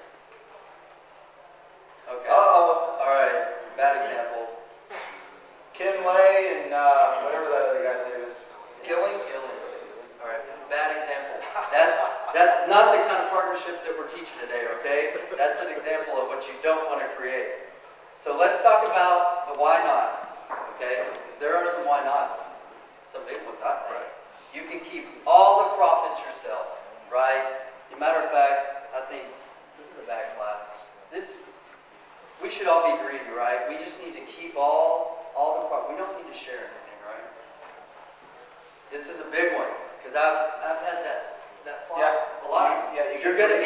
Okay. Uh-oh. All right. Bad example. Ken Lay and uh, whatever that other guy's name is. Skilling? All right, bad example. That's that's not the kind of partnership that we're teaching today, okay? That's an example of what you don't want to create. So let's talk about the why nots, okay? Because there are some why nots. Some big ones, I think. You can keep all the profits yourself, right? As a matter of fact, I think this is a bad class. This, we should all be greedy, right? We just need to keep all all the profit. We don't need to share anything, right?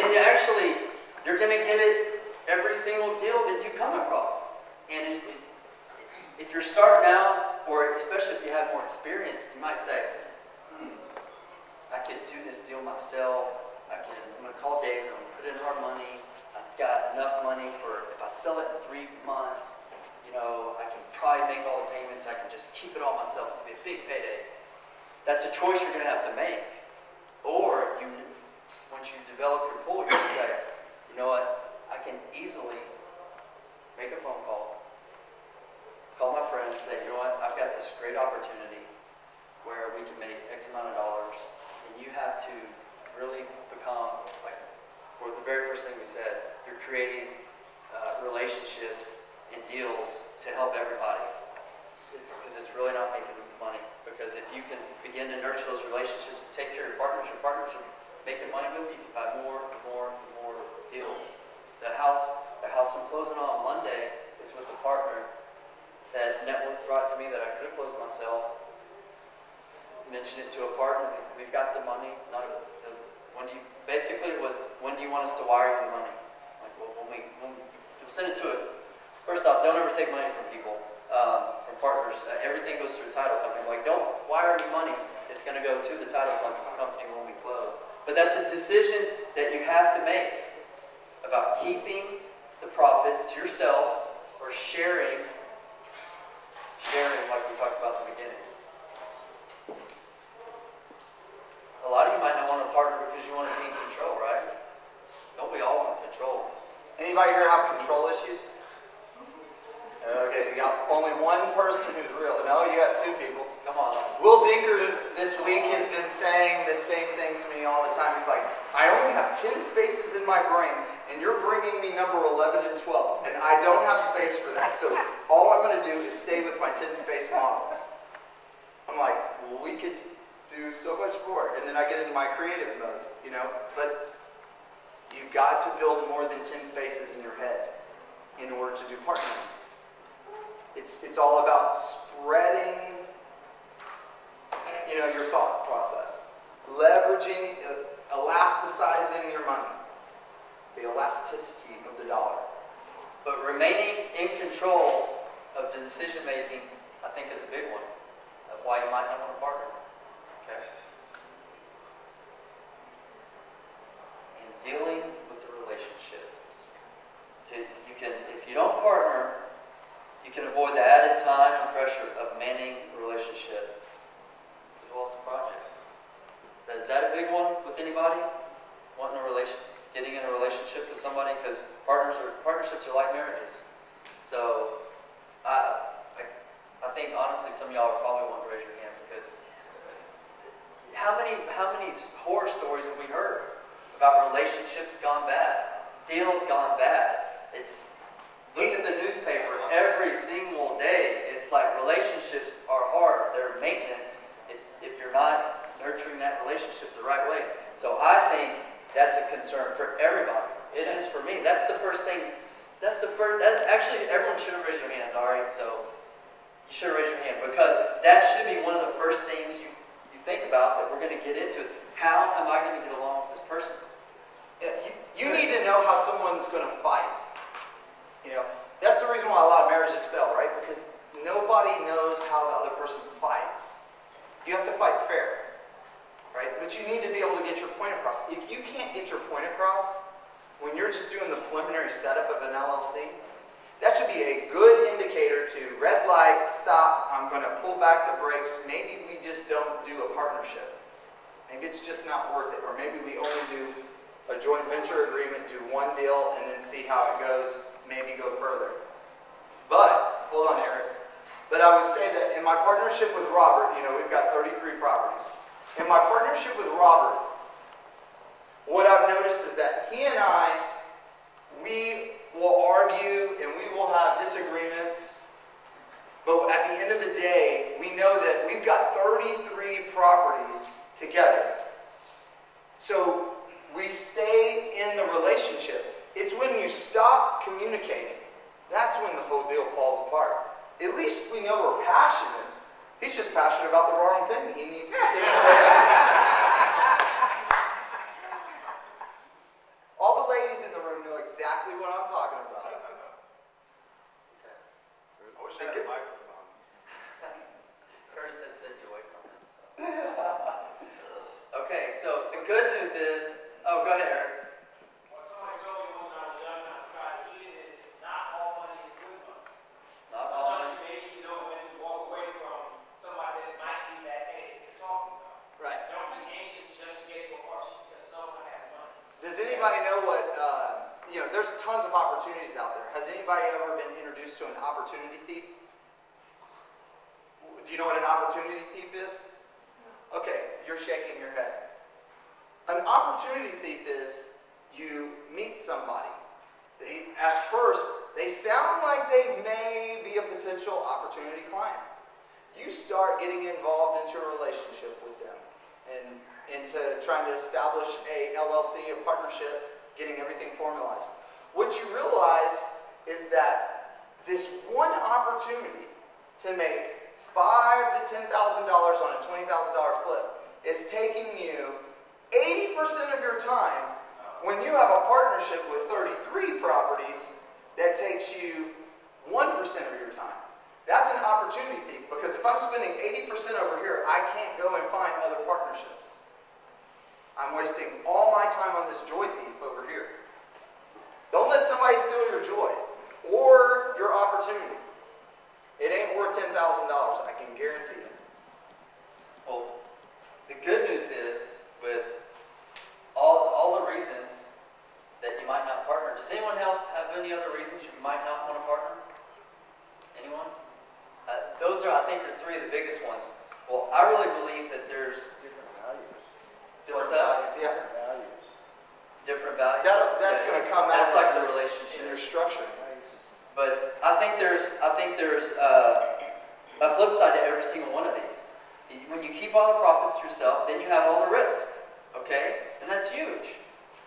and you actually, you're gonna get it every single deal that you come across. And it, it, if you're starting out, or especially if you have more experience, you might say, hmm, I could do this deal myself. I can, I'm gonna call David, I'm gonna put in our money. I've got enough money for, if I sell it in three months, you know, I can probably make all the payments. I can just keep it all myself. It's gonna be a big payday. That's a choice you're gonna have to make. Or you, once you develop your pool, you can say, you know what, I can easily make a phone call, call my friend and say, you know what, I've got this great opportunity where we can make X amount of dollars, and you have to really become, like, for the very first thing we said, you're creating uh, relationships and deals to help everybody. It's because it's, it's really not making money. Because if you can begin to nurture those relationships and take care of your partners, your partners are making money with you. You buy more and more and more deals. The house, the house I'm closing on Monday is with a partner that Networth brought to me that I could have closed myself. Mentioned it to a partner. We've got the money. Not a, the, when do you, basically it was, when do you want us to wire you the money? Like, well, when we, when we we'll send it to it. First off, don't ever take money from people, um, from partners. Uh, everything goes through a title company. Like, don't wire me money. It's going to go to the title company when we close. But that's a decision that you have to make about keeping the profits to yourself or sharing, sharing like we talked about at the beginning. A lot of you might not want to partner because you want to be in control, right? Don't we all want control? Anybody here have control issues? Okay, you got only one person who's real. No, you got two people. Come on. Will Dinker this week has been saying the same thing to me all the time. He's like, I only have ten spaces in my brain, and you're bringing me number eleven and twelve, and I don't have space for that. So all I'm going to do is stay with my ten space model. I'm like, well, we could do so much more. And then I get into my creative mode, you know. But you've got to build more than ten spaces in your head in order to do partnering. It's, it's all about spreading, you know, your thought process. Leveraging, uh, elasticizing your money. The elasticity of the dollar. But remaining in control of the decision making, I think, is a big one of why you might not want to partner. Okay. And dealing with the relationships. To, you can, if you don't partner, you can avoid the added time and pressure of managing a relationship as well as the project. Is that a big one with anybody? Wanting a relation, getting in a relationship with somebody? Because partners are partnerships are like marriages. So, I, I, I think honestly, some of y'all are probably want to raise your hand because how many, how many horror stories have we heard about relationships gone bad, deals gone bad? It's Look at the newspaper every single day. It's like relationships are hard. They're maintenance if, if you're not nurturing that relationship the right way. So I think that's a concern for everybody. It is for me. That's the first thing. That's the first. That, actually, everyone should have raised your hand. All right, so you should have raised your hand because that should be one of the first things you, you think about that we're going to get into is how am I going to get along with this person? Yes, you, you need to know how someone's going to fight. You know, that's the reason why a lot of marriages fail, right? Because nobody knows how the other person fights. You have to fight fair, right? But you need to be able to get your point across. If you can't get your point across when you're just doing the preliminary setup of an L L C, that should be a good indicator to red light, stop, I'm going to pull back the brakes. Maybe we just don't do a partnership. Maybe it's just not worth it. Or maybe we only do a joint venture agreement, do one deal, and then see how it goes. Maybe go further. But, hold on, Eric. But I would say that in my partnership with Robert, you know, we've got thirty-three properties. In my partnership with Robert, what I've noticed is that he and I, we will argue and we will have disagreements. But at the end of the day, we know that we've got thirty-three properties together. So we stay in the relationship. It's when you stop communicating, that's when the whole deal falls apart. At least we know we're passionate. He's just passionate about the wrong thing. He needs to take away. the good news is, oh, go ahead, Eric. What somebody told me one time I was young and I tried to eat it is not all money is good money. Not all Sometimes money. maybe you know when to walk away from somebody that might be that thing that you're talking about. Right. Don't be anxious just to get to a partnership because someone has money. Does anybody know what, uh, you know, there's tons of opportunities out there. Has anybody ever been introduced to an opportunity thief? Do you know what an opportunity thief is? Okay, you're shaking your head. An opportunity thief is you meet somebody. They, at first, they sound like they may be a potential opportunity client. You start getting involved into a relationship with them and into trying to establish a L L C, a partnership, getting everything formalized. What you realize is that this one opportunity to make five to ten thousand dollars on a twenty thousand dollar flip is taking you eighty percent of your time when you have a partnership with thirty-three properties that takes you one percent of your time. That's an opportunity thief because if I'm spending eighty percent over here, I can't go and find other partnerships. I'm wasting all my time on this joy thief over here. Don't let somebody steal your joy or your opportunity. It ain't worth ten thousand dollars, I can guarantee you. Well, the good news is, with all, all the reasons that you might not partner, does anyone have, have any other reasons you might not want to partner? Anyone? Uh, those are, I think, are three of the biggest ones. Well, I really believe that there's Different values. What's Different that? values, yeah. Values. different values. That, that's Yeah. going to come out That's like in the your- relationship. in your structure. But I think there's, I think there's uh, a flip side to every single one of these. When you keep all the profits to yourself, then you have all the risk, okay? And that's huge.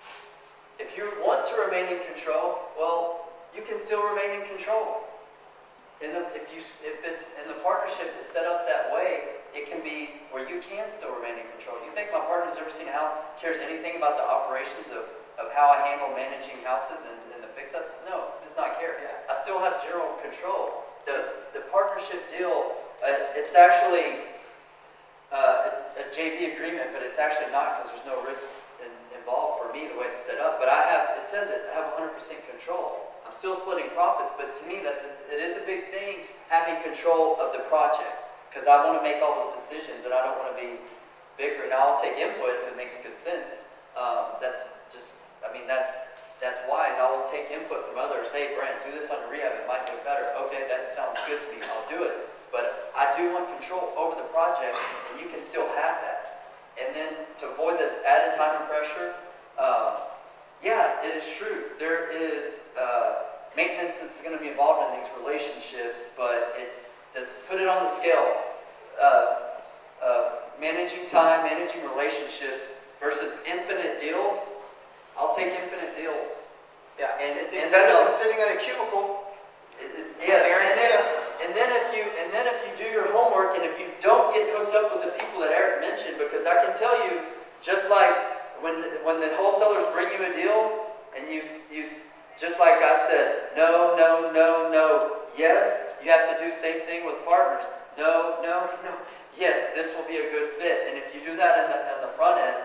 If you want to remain in control, well, you can still remain in control. In the, if you, if it's, and the partnership is set up that way, it can be where you can still remain in control. You think my partner's ever seen a house, cares anything about the operations of, of how I handle managing houses and, and the fix-ups? No, does not care. I still have general control. The, the partnership deal, uh, it's actually uh, a, a J V agreement, but it's actually not because there's no risk in, involved for me the way it's set up. But I have, it says it, I have one hundred percent control. I'm still splitting profits, but to me, that's a, it is a big thing having control of the project because I want to make all those decisions and I don't want to be bigger. Now, I'll take input if it makes good sense. Um, that's just, I mean, that's that's wise. I will take input from others. Hey, Brent, do this on the rehab. It might do it better. Okay, that sounds good to me. I'll do it. But I do want control over the project, and you can still have that. And then to avoid the added time and pressure, um, yeah, it is true. There is uh, maintenance that's going to be involved in these relationships, but it does put it on the scale. Uh, uh, managing time, managing relationships versus infinite deals. I'll take infinite deals. Yeah, And- it's and better then- than sitting in a cubicle. It- it- Yes, and guarantee then, it. and then if you and then if you do your homework and if you don't get hooked up with the people that Eric mentioned, because I can tell you, just like when when the wholesalers bring you a deal and you you just like I've said, no, no, no, no, yes, you have to do the same thing with partners. No, no, no, yes, this will be a good fit, and if you do that in the on the front end,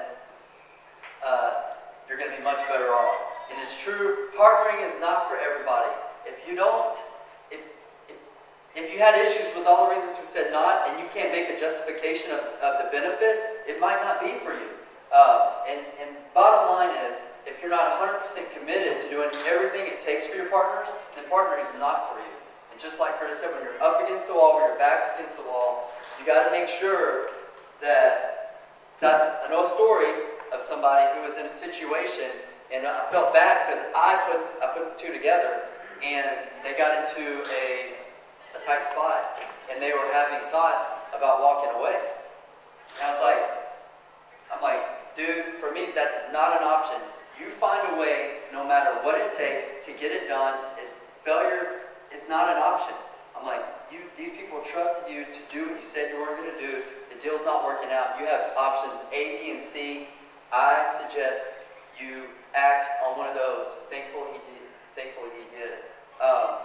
uh, you're going to be much better off. And it's true, partnering is not for everybody. If you don't, if, if, if you had issues with all the reasons we said not, and you can't make a justification of, of the benefits, it might not be for you. Uh, and, and bottom line is, if you're not one hundred percent committed to doing everything it takes for your partners, then partnering is not for you. And just like Curtis said, when you're up against the wall, when your back's against the wall, you got to make sure that, that I know a story of somebody who was in a situation, and I felt bad because I put I put the two together, and they got into a a tight spot, and they were having thoughts about walking away. And I was like, I'm like, dude, for me that's not an option. You find a way, no matter what it takes, to get it done. It, failure is not an option. I'm like, you, these people trusted you to do what you said you weren't going to do. The deal's not working out. You have options A, B, and C. I suggest you act on one of those. Thankfully he did. Thankfully he did. Um,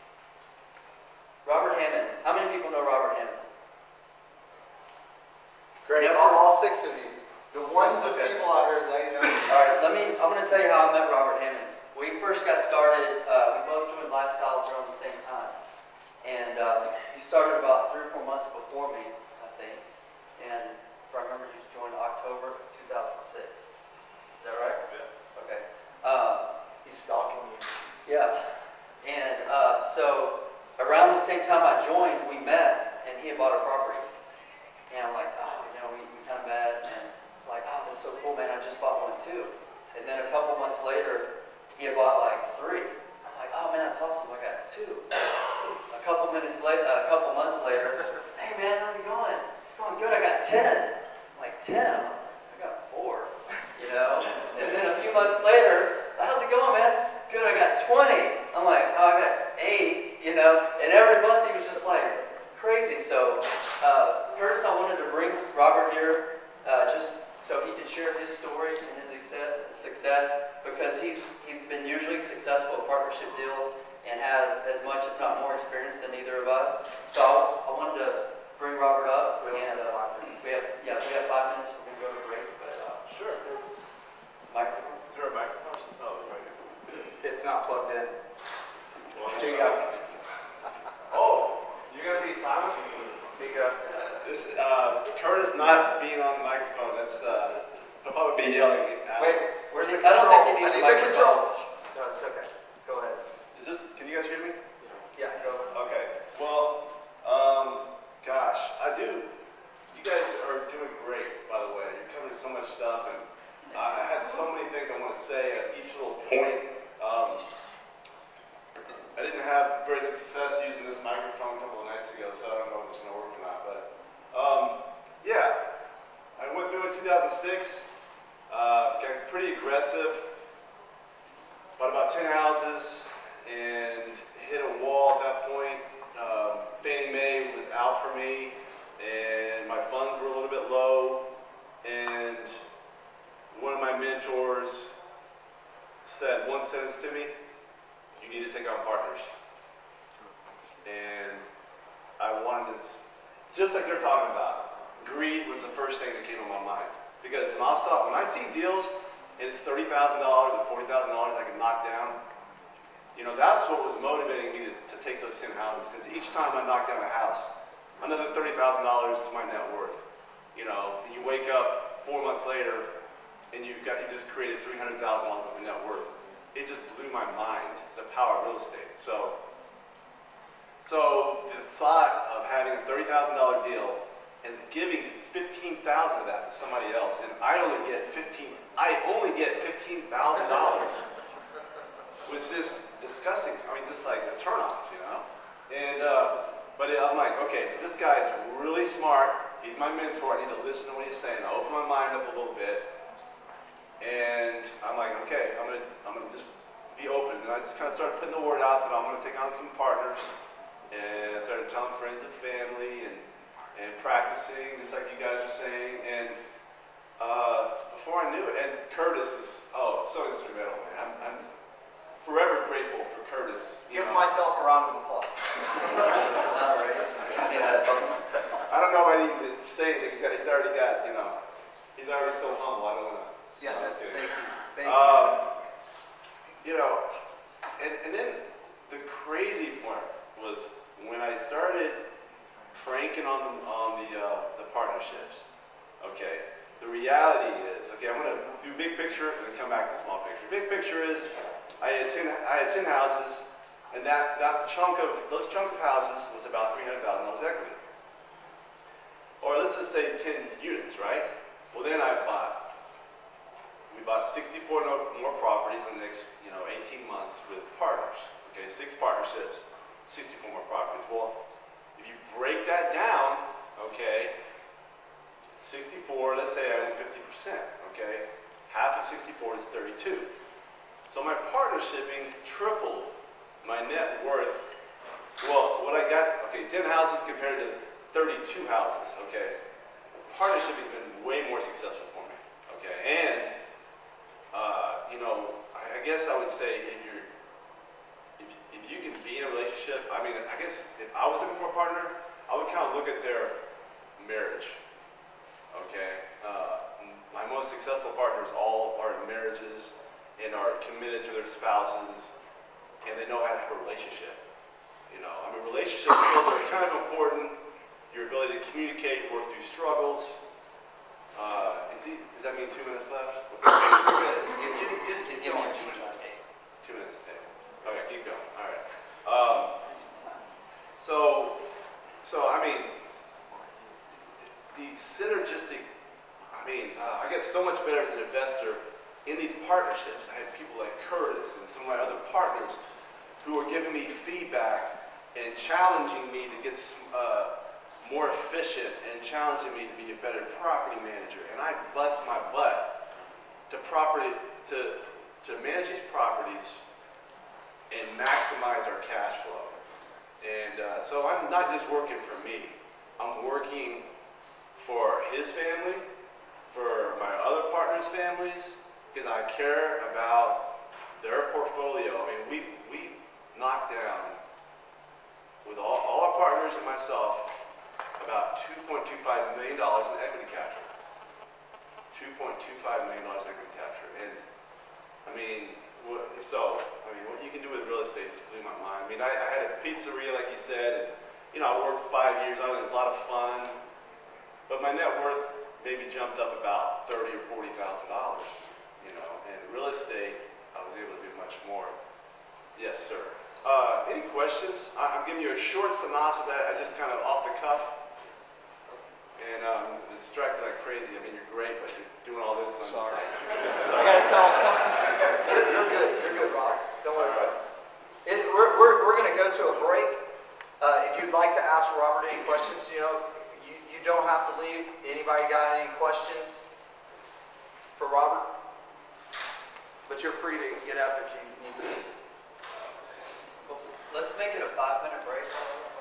Robert Hammond. How many people know Robert Hammond? Great. Never- All, all six of you. The ones of Okay. people out here that you know. All right, let me, I'm gonna tell you how I met Robert Hammond. We first got started, uh, we both joined Lifestyles around the same time. And, uh, he started about three or four months before me, I think. And if I remember, you joined October of two thousand six. Is that right? Yeah. Okay. Uh, He's stalking you. yeah. And, uh, so around the same time I joined, we met and he had bought a property. And I'm like, oh, you know, we, we kind of met and it's like, oh, that's so cool, man. I just bought one too. And then a couple months later, he had bought like three. I'm like, oh man, that's awesome. I got two. A couple minutes later, a couple months later, hey man, how's it going? It's going good. I got ten. I'm like, ten? I got four. You know? And then a few months later, how's it going, man? Good. I got twenty. I'm like, oh, I got eight. You know? And every month he was just like crazy. So, uh, Curtis, I wanted to bring Robert here uh, just so he could share his story and his success, success because he's he's been usually successful at partnership deals and has as much, if not more, experience than either of us. So I, I wanted to bring Robert up, and uh, we have yeah we have five minutes. We're gonna go to break, but uh, Sure. this microphone. Is there a microphone? Oh, it's right here. It's not plugged in. Well, Speak up. Oh, you're gonna be silent? Speak up. This, uh, Curtis not being on the microphone, that's, uh, he'll probably be yelling at. Wait, where's the I don't control? think he needs I a need the control. microphone. No, it's okay. Go ahead. Is this, can you guys hear me? Yeah, go. Okay, well, um, gosh, I do. You guys are doing great, by the way. You're covering so much stuff, and I had so many things I want to say at each little point. Um, I didn't have very success using this microphone a couple of nights ago, so I don't know if it's going to work or not. But um, yeah, I went through in two thousand six, uh, got pretty aggressive, bought about ten houses, and hit a wall at that point. Um, Fannie Mae was out for me, and my funds were a little bit low, and one of my mentors said one sentence to me: you need to take on partners. And I wanted to, just like they're talking about, greed was the first thing that came to my mind. Because when I saw, when I see deals and it's thirty thousand dollars or forty thousand dollars I can knock down, you know, that's what was motivating me to, to take those ten houses. Because each time I knock down a house, another thirty thousand dollars to my net worth. You know, and you wake up four months later and you've got, you just created three hundred thousand dollars of net worth. It just blew my mind, the power of real estate. So, so the thought of having a thirty thousand dollar deal and giving fifteen thousand dollars of that to somebody else, and I only get fifteen, I only get fifteen thousand dollars, was just disgusting. I mean, just like a turnoff, you know? And, uh, but it, I'm like, okay, this guy is really smart. He's my mentor. I need to listen to what he's saying. I open my mind up a little bit. And I'm like, okay, I'm gonna, I'm gonna just be open. And I just kind of started putting the word out that I'm gonna take on some partners. And I started telling friends and family and, and practicing, just like you guys are saying. And uh, before I knew it, and Curtis is, oh, so instrumental, man. I'm, I'm forever grateful for Curtis. You Give know. myself a round of applause. All right. Yeah. I don't know if I need to say anything because he's already got, you know, he's already so humble. I don't want to. Yeah, no, I'm that, kidding. thank you. Thank you. Um, you know, and, and then the crazy part was when I started cranking on the, on the, uh, the partnerships. Okay, the reality is, okay, I'm going to do big picture and then come back to small picture. Big picture is I had ten, I had ten houses, and that, that chunk of, those chunk of houses was about three hundred thousand dollars equity. Or let's just say ten units, right? Well, then I bought, we bought sixty-four no, more properties in the next, you know, eighteen months with partners. Okay, six partnerships, sixty-four more properties. Well, if you break that down, okay, sixty-four, let's say I own fifty percent, okay? Half of sixty-four is thirty-two. So my partnershiping tripled my net worth. Well, what I got, okay, ten houses compared to thirty-two houses, okay? Partnershiping has been way more successful for me, okay? And, uh, you know, I, I guess I would say if you're, if, if you can be in a relationship, I mean, I guess if I was looking for a partner, I would kind of look at their marriage, okay? Uh, my most committed to their spouses, and they know how to have a relationship. You know, I mean, relationship skills are kind of important. Your ability to communicate, work through struggles. Uh, is he, does that mean two minutes left? What's that mean? Just, just He's keep giving going. you a piece of cake. Two minutes to take. Okay, keep going. All right. Um, so, so I mean, the synergistic. I mean, uh, I get so much better as an investor in these partnerships. I had people like Curtis and some of my other partners who were giving me feedback and challenging me to get uh, more efficient and challenging me to be a better property manager. And I bust my butt to property to to manage these properties and maximize our cash flow. And uh, so I'm not just working for me. I'm working for his family, for my other partners' families, because I care about their portfolio. I mean, we we knocked down with all, all our partners and myself about two point two five million dollars in equity capture. two point two five million dollars in equity capture. And I mean, what, so, I mean, what you can do with real estate just blew my mind. I mean, I, I had a pizzeria, like you said, and, you know, I worked five years on it. It was a lot of fun. But my net worth maybe jumped up about thirty or forty thousand dollars, you know, and real estate, I was able to do much more. Yes, sir. Uh, any questions? I, I'm giving you a short synopsis. I, I just kind of off the cuff. And um, distracted like crazy. I mean, you're great, but you're doing all this. I'm Sorry. I gotta tell him. You're, you're good. You're good, Rob. Don't worry about it. it we're we're, we're going to go to a break. Uh, if you'd like to ask Robert any questions, you know, you, you don't have to leave. Anybody got any questions for Robert? But you're free to get up if you need to. Let's make it a five-minute break.